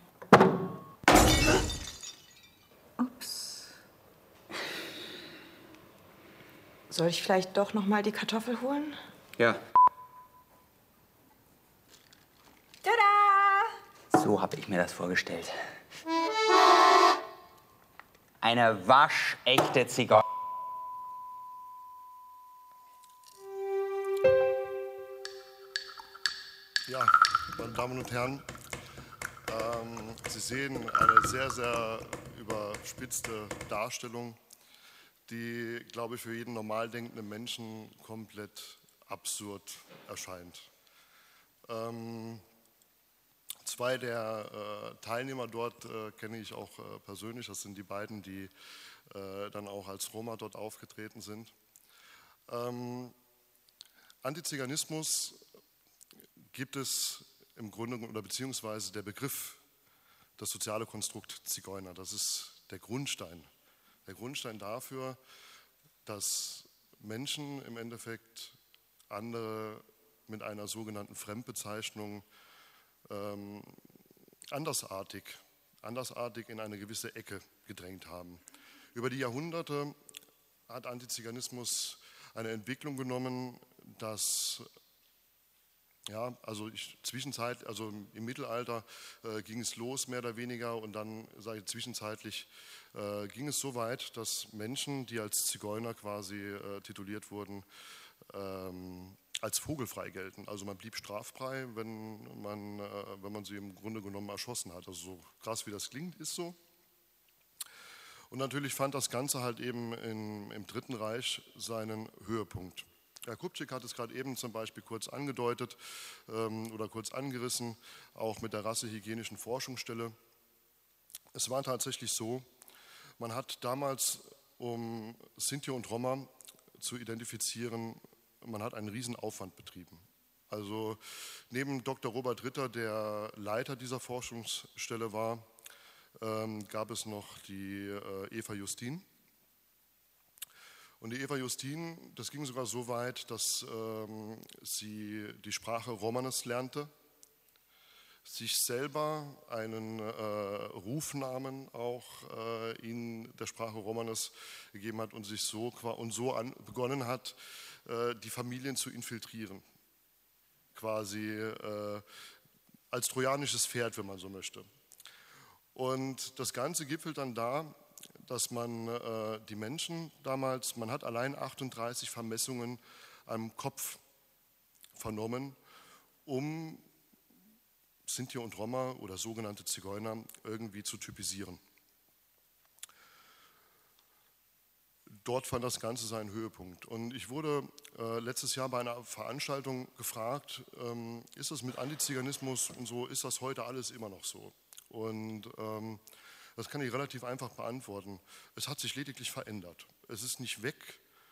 Ups. Soll ich vielleicht doch noch mal die Kartoffel holen? Ja. Tada! So habe ich mir das vorgestellt. Eine waschechte Zigarre. Ja, meine Damen und Herren, Sie sehen eine sehr, sehr überspitzte Darstellung, die, glaube ich, für jeden normal denkenden Menschen komplett absurd erscheint. Zwei der Teilnehmer dort kenne ich auch persönlich. Das sind die beiden, die dann auch als Roma dort aufgetreten sind. Antiziganismus gibt es im Grunde, oder beziehungsweise der Begriff, das soziale Konstrukt Zigeuner. Das ist der Grundstein dafür, dass Menschen im Endeffekt andere mit einer sogenannten Fremdbezeichnung andersartig in eine gewisse Ecke gedrängt haben. Über die Jahrhunderte hat Antiziganismus eine Entwicklung genommen, dass im Mittelalter ging es los, mehr oder weniger, und dann zwischenzeitlich ging es so weit, dass Menschen, die als Zigeuner quasi tituliert wurden, als vogelfrei gelten. Also man blieb straffrei, wenn man sie im Grunde genommen erschossen hat. Also so krass wie das klingt, ist so. Und natürlich fand das Ganze halt eben im Dritten Reich seinen Höhepunkt. Herr Kupczyk hat es gerade eben zum Beispiel kurz angedeutet oder kurz angerissen, auch mit der rassehygienischen Forschungsstelle. Es war tatsächlich so, man hat damals, um Sinti und Roma zu identifizieren, man hat einen riesen Aufwand betrieben. Also neben Dr. Robert Ritter, der Leiter dieser Forschungsstelle war, gab es noch die Eva Justin. Und die Eva Justin, das ging sogar so weit, dass sie die Sprache Romanes lernte, sich selber einen Rufnamen auch in der Sprache Romanes gegeben hat und sich so begonnen hat, die Familien zu infiltrieren. Quasi als trojanisches Pferd, wenn man so möchte. Und das Ganze gipfelt dann da, dass man die Menschen damals, man hat allein 38 Vermessungen am Kopf vernommen, um Sinti und Roma oder sogenannte Zigeuner irgendwie zu typisieren. Dort fand das Ganze seinen Höhepunkt. Und ich wurde letztes Jahr bei einer Veranstaltung gefragt, ist das mit Antiziganismus und so, ist das heute alles immer noch so? Und das kann ich relativ einfach beantworten. Es hat sich lediglich verändert. Es ist nicht weg.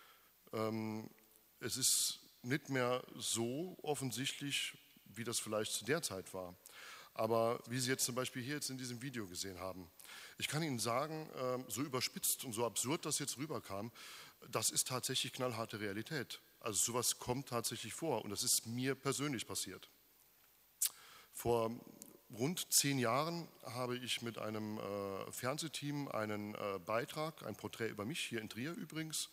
Es ist nicht mehr so offensichtlich, wie das vielleicht zu der Zeit war. Aber wie Sie jetzt zum Beispiel hier jetzt in diesem Video gesehen haben, ich kann Ihnen sagen, so überspitzt und so absurd das jetzt rüberkam, das ist tatsächlich knallharte Realität. Also sowas kommt tatsächlich vor und das ist mir persönlich passiert. Vor rund 10 Jahren habe ich mit einem Fernsehteam einen Beitrag, ein Porträt über mich, hier in Trier übrigens,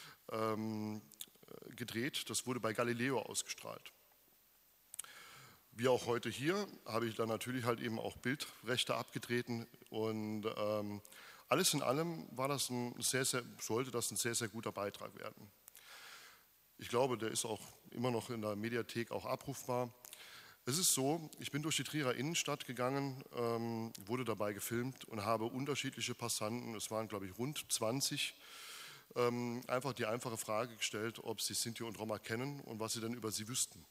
gedreht. Das wurde bei Galileo ausgestrahlt. Wie auch heute hier habe ich dann natürlich halt eben auch Bildrechte abgetreten und alles in allem war das sollte das ein sehr, sehr guter Beitrag werden. Ich glaube, der ist auch immer noch in der Mediathek auch abrufbar. Es ist so, ich bin durch die Trierer Innenstadt gegangen, wurde dabei gefilmt und habe unterschiedliche Passanten, es waren glaube ich rund 20, einfach die einfache Frage gestellt, ob sie Sinti und Roma kennen und was sie denn über sie wüssten.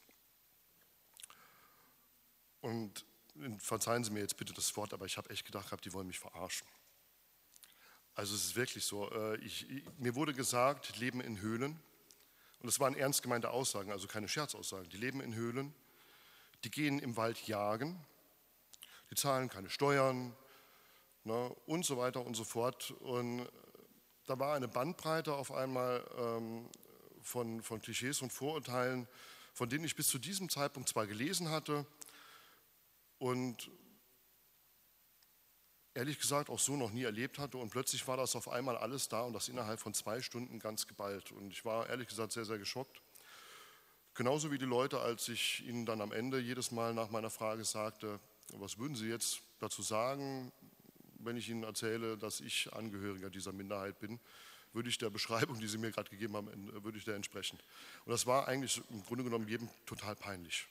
Und verzeihen Sie mir jetzt bitte das Wort, aber ich habe echt gedacht, die wollen mich verarschen. Also es ist wirklich so, mir wurde gesagt, die leben in Höhlen und das waren ernst gemeinte Aussagen, also keine Scherzaussagen, die leben in Höhlen. Die gehen im Wald jagen, die zahlen keine Steuern, ne, und so weiter und so fort. Und da war eine Bandbreite auf einmal von Klischees und Vorurteilen, von denen ich bis zu diesem Zeitpunkt zwar gelesen hatte und ehrlich gesagt auch so noch nie erlebt hatte. Und plötzlich war das auf einmal alles da und das innerhalb von 2 Stunden ganz geballt. Und ich war ehrlich gesagt sehr, sehr geschockt. Genauso wie die Leute, als ich ihnen dann am Ende jedes Mal nach meiner Frage sagte, was würden Sie jetzt dazu sagen, wenn ich Ihnen erzähle, dass ich Angehöriger dieser Minderheit bin, würde ich der Beschreibung, die Sie mir gerade gegeben haben, würde ich der entsprechen. Und das war eigentlich im Grunde genommen jedem total peinlich.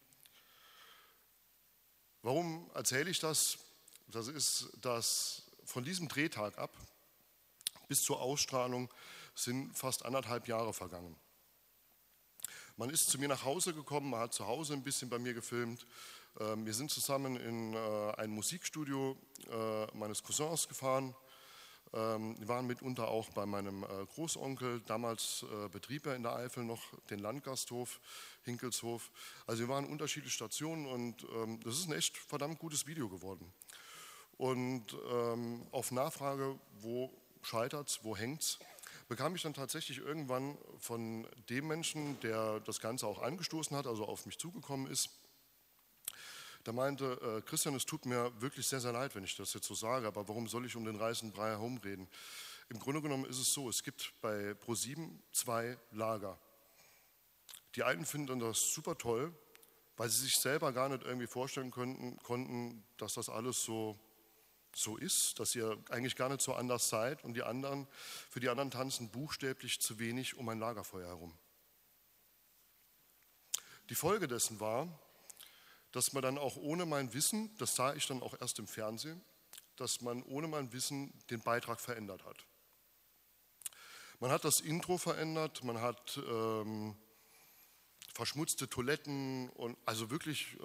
Warum erzähle ich das? Das ist, dass von diesem Drehtag ab bis zur Ausstrahlung sind fast 1,5 Jahre vergangen. Man ist zu mir nach Hause gekommen, man hat zu Hause ein bisschen bei mir gefilmt. Wir sind zusammen in ein Musikstudio meines Cousins gefahren. Wir waren mitunter auch bei meinem Großonkel. Damals betrieb er in der Eifel noch den Landgasthof, Hinkelshof. Also wir waren unterschiedliche Stationen und das ist ein echt verdammt gutes Video geworden. Und auf Nachfrage, wo scheitert's, wo hängt's, bekam ich dann tatsächlich irgendwann von dem Menschen, der das Ganze auch angestoßen hat, also auf mich zugekommen ist, der meinte, Christian, es tut mir wirklich sehr, sehr leid, wenn ich das jetzt so sage, aber warum soll ich um den reißen Brei herumreden? Im Grunde genommen ist es so, es gibt bei ProSieben 2 Lager. Die einen finden das super toll, weil sie sich selber gar nicht irgendwie vorstellen konnten, dass das alles so ist, dass ihr eigentlich gar nicht so anders seid und für die anderen tanzen buchstäblich zu wenig um ein Lagerfeuer herum. Die Folge dessen war, dass man dann auch ohne mein Wissen, das sah ich dann auch erst im Fernsehen, dass man ohne mein Wissen den Beitrag verändert hat. Man hat das Intro verändert, man hat verschmutzte Toiletten und also wirklich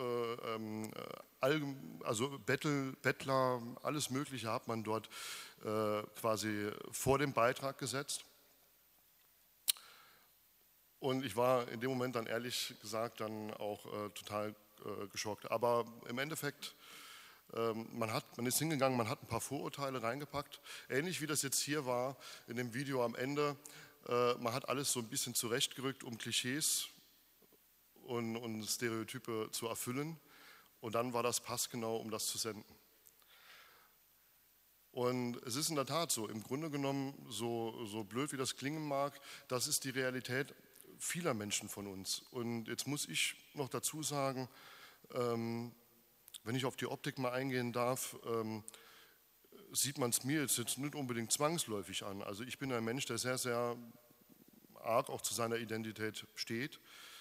Bettler, alles Mögliche hat man dort quasi vor dem Beitrag gesetzt. Und ich war in dem Moment dann ehrlich gesagt dann auch total geschockt. Aber im Endeffekt, man ist hingegangen, man hat ein paar Vorurteile reingepackt. Ähnlich wie das jetzt hier war in dem Video am Ende. Man hat alles so ein bisschen zurechtgerückt, um Klischees und Stereotype zu erfüllen. Und dann war das passgenau, um das zu senden. Und es ist in der Tat so, im Grunde genommen, so blöd wie das klingen mag, das ist die Realität vieler Menschen von uns. Und jetzt muss ich noch dazu sagen, wenn ich auf die Optik mal eingehen darf, sieht man es mir jetzt nicht unbedingt zwangsläufig an. Also ich bin ein Mensch, der sehr, sehr arg auch zu seiner Identität steht.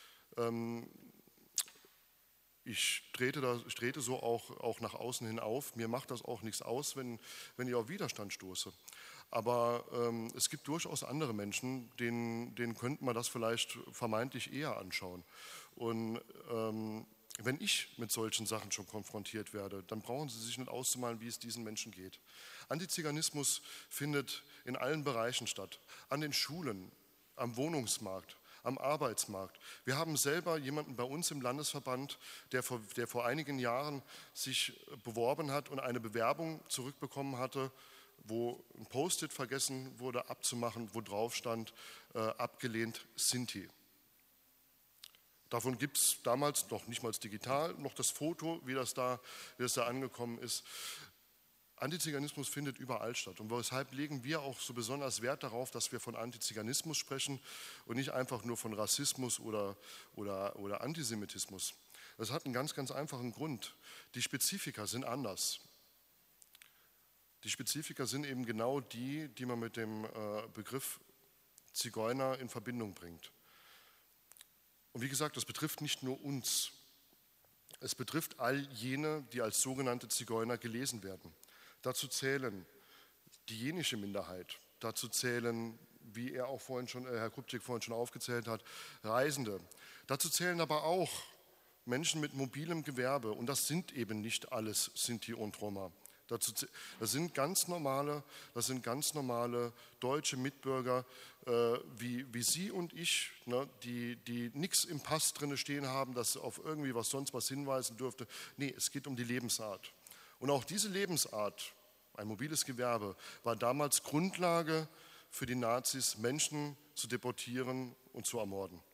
Ich trete so auch nach außen hin auf. Mir macht das auch nichts aus, wenn ich auf Widerstand stoße. Aber es gibt durchaus andere Menschen, denen könnte man das vielleicht vermeintlich eher anschauen. Und wenn ich mit solchen Sachen schon konfrontiert werde, dann brauchen Sie sich nicht auszumalen, wie es diesen Menschen geht. Antiziganismus findet in allen Bereichen statt. An den Schulen, am Wohnungsmarkt, am Arbeitsmarkt. Wir haben selber jemanden bei uns im Landesverband, der vor einigen Jahren sich beworben hat und eine Bewerbung zurückbekommen hatte, wo ein Post-it vergessen wurde abzumachen, wo drauf stand, abgelehnt Sinti. Davon gibt es damals noch nicht mal digital, noch das Foto, wie das da angekommen ist. Antiziganismus findet überall statt. Und weshalb legen wir auch so besonders Wert darauf, dass wir von Antiziganismus sprechen und nicht einfach nur von Rassismus oder Antisemitismus. Das hat einen ganz, ganz einfachen Grund. Die Spezifika sind anders. Die Spezifika sind eben genau die man mit dem Begriff Zigeuner in Verbindung bringt. Und wie gesagt, das betrifft nicht nur uns. Es betrifft all jene, die als sogenannte Zigeuner gelesen werden. Dazu zählen die jenische Minderheit, dazu zählen, wie Herr Krupczyk vorhin schon aufgezählt hat, Reisende. Dazu zählen aber auch Menschen mit mobilem Gewerbe und das sind eben nicht alles Sinti und Roma. Das sind ganz normale deutsche Mitbürger wie Sie und ich, ne, die nichts im Pass drin stehen haben, das auf irgendwie sonst was hinweisen dürfte. Nee, es geht um die Lebensart. Und auch diese Lebensart, ein mobiles Gewerbe, war damals Grundlage für die Nazis, Menschen zu deportieren und zu ermorden.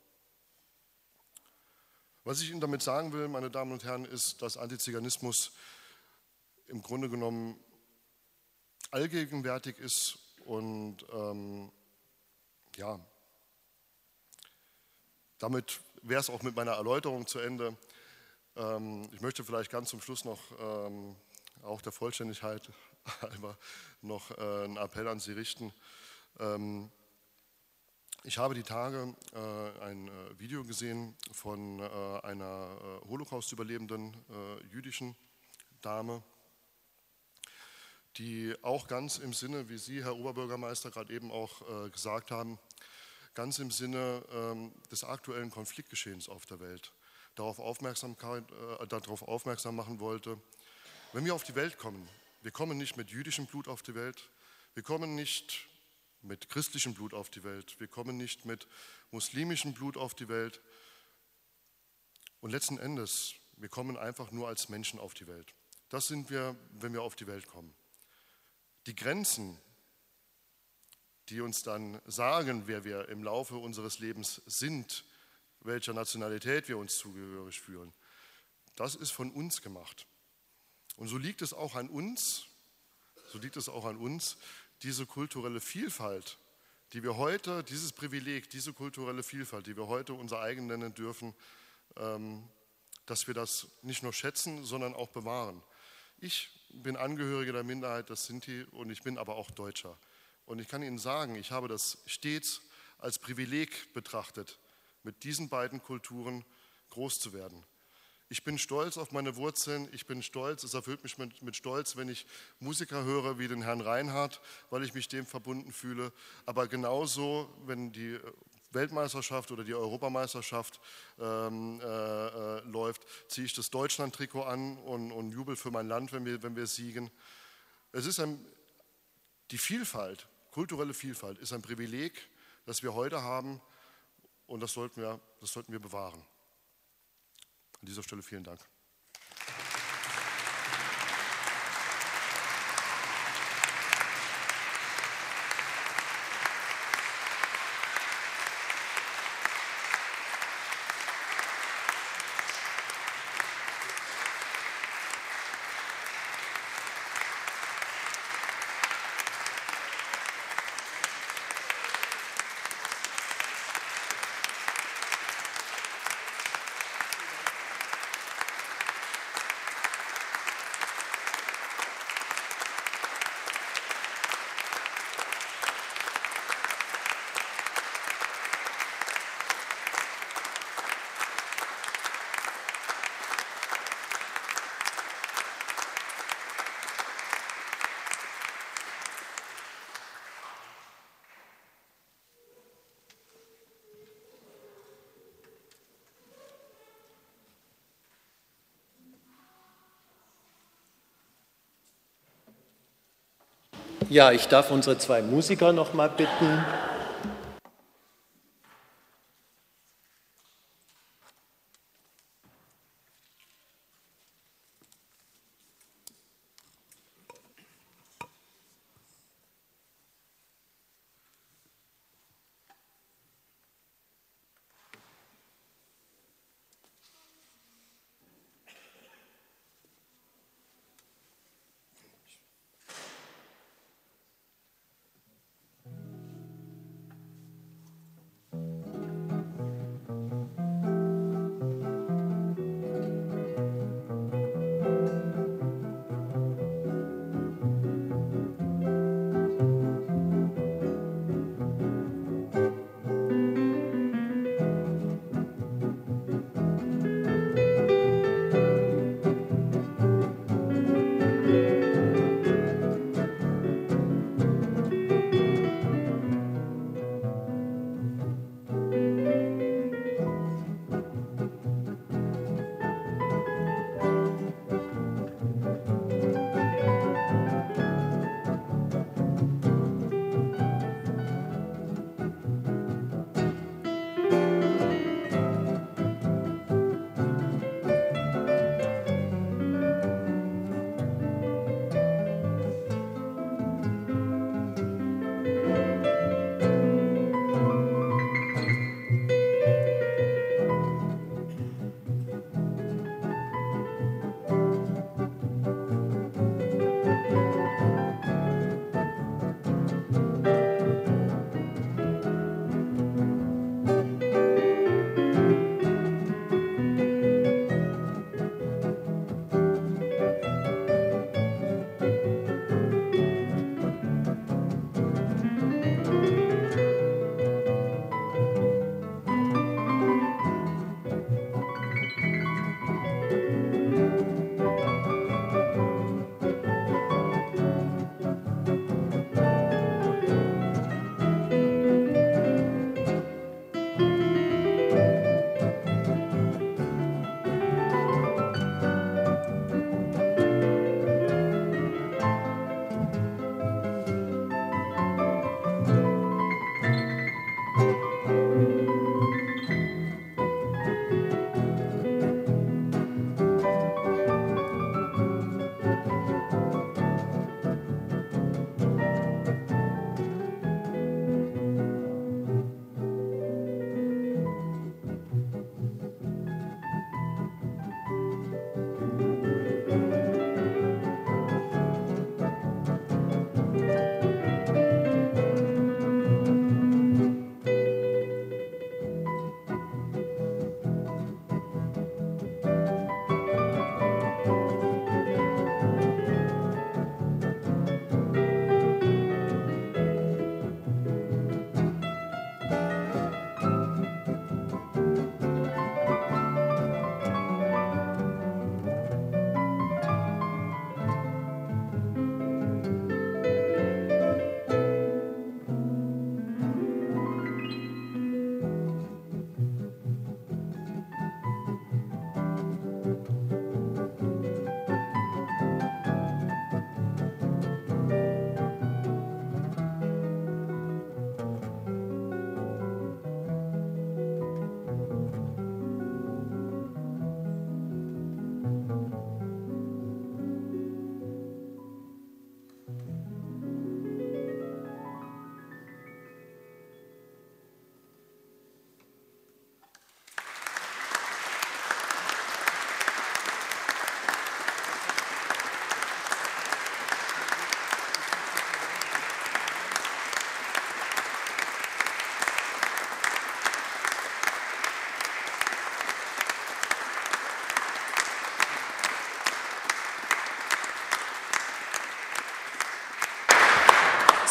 Was ich Ihnen damit sagen will, meine Damen und Herren, ist, dass Antiziganismus im Grunde genommen allgegenwärtig ist und damit wäre es auch mit meiner Erläuterung zu Ende. Ich möchte vielleicht ganz zum Schluss noch, auch der Vollständigkeit halber, noch einen Appell an Sie richten. Ich habe die Tage ein Video gesehen von einer Holocaust-überlebenden jüdischen Dame, die auch ganz im Sinne, wie Sie, Herr Oberbürgermeister, gerade eben auch gesagt haben, ganz im Sinne des aktuellen Konfliktgeschehens auf der Welt darauf aufmerksam machen wollte. Wenn wir auf die Welt kommen, wir kommen nicht mit jüdischem Blut auf die Welt, wir kommen nicht mit christlichem Blut auf die Welt, wir kommen nicht mit muslimischem Blut auf die Welt und letzten Endes, wir kommen einfach nur als Menschen auf die Welt. Das sind wir, wenn wir auf die Welt kommen. Die Grenzen, die uns dann sagen, wer wir im Laufe unseres Lebens sind, welcher Nationalität wir uns zugehörig fühlen, das ist von uns gemacht. Und so liegt es auch an uns, diese kulturelle Vielfalt, die wir heute, dieses Privileg, diese kulturelle Vielfalt, die wir heute unser eigen nennen dürfen, dass wir das nicht nur schätzen, sondern auch bewahren. Ich bin Angehöriger der Minderheit, das Sinti, und ich bin aber auch Deutscher. Und ich kann Ihnen sagen, ich habe das stets als Privileg betrachtet, mit diesen beiden Kulturen groß zu werden. Ich bin stolz auf meine Wurzeln, ich bin stolz, es erfüllt mich mit Stolz, wenn ich Musiker höre wie den Herrn Reinhardt, weil ich mich dem verbunden fühle. Aber genauso, wenn die Weltmeisterschaft oder die Europameisterschaft läuft, ziehe ich das Deutschland-Trikot an und jubel für mein Land, wenn wir siegen. Es ist die Vielfalt, kulturelle Vielfalt, ist ein Privileg, das wir heute haben und das sollten wir bewahren. An dieser Stelle vielen Dank. Ja, ich darf unsere zwei Musiker noch mal bitten.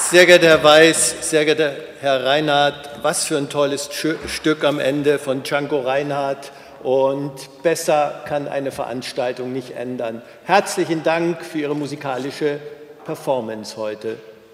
Sehr geehrter Herr Weiß, sehr geehrter Herr Reinhardt, was für ein tolles Stück am Ende von Django Reinhardt. Und besser kann eine Veranstaltung nicht ändern. Herzlichen Dank für Ihre musikalische Performance heute.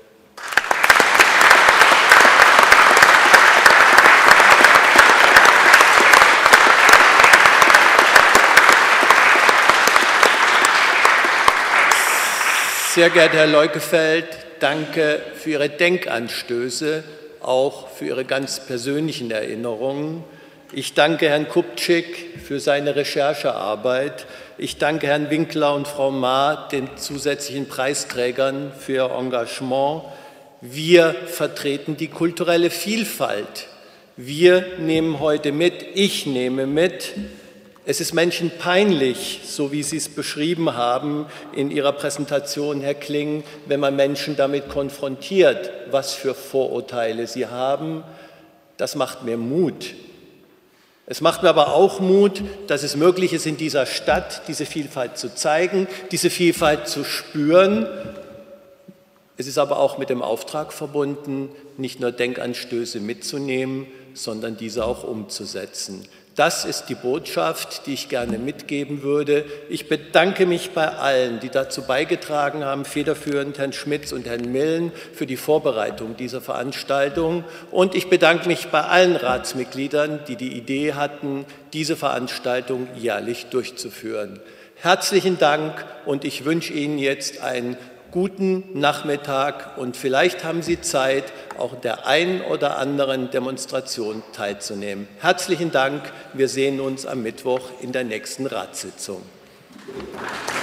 Sehr geehrter Herr Leukefeld, danke für Ihre Denkanstöße, auch für Ihre ganz persönlichen Erinnerungen. Ich danke Herrn Kupczyk für seine Recherchearbeit. Ich danke Herrn Winkler und Frau Ma, den zusätzlichen Preisträgern, für ihr Engagement. Wir vertreten die kulturelle Vielfalt. Wir nehmen heute mit, ich nehme mit, es ist Menschen peinlich, so wie Sie es beschrieben haben in Ihrer Präsentation, Herr Kling, wenn man Menschen damit konfrontiert, was für Vorurteile sie haben. Das macht mir Mut. Es macht mir aber auch Mut, dass es möglich ist, in dieser Stadt diese Vielfalt zu zeigen, diese Vielfalt zu spüren. Es ist aber auch mit dem Auftrag verbunden, nicht nur Denkanstöße mitzunehmen, sondern diese auch umzusetzen. Das ist die Botschaft, die ich gerne mitgeben würde. Ich bedanke mich bei allen, die dazu beigetragen haben, federführend Herrn Schmitz und Herrn Millen für die Vorbereitung dieser Veranstaltung. Und ich bedanke mich bei allen Ratsmitgliedern, die die Idee hatten, diese Veranstaltung jährlich durchzuführen. Herzlichen Dank und ich wünsche Ihnen jetzt einen guten Nachmittag und vielleicht haben Sie Zeit, auch in der einen oder anderen Demonstration teilzunehmen. Herzlichen Dank. Wir sehen uns am Mittwoch in der nächsten Ratssitzung.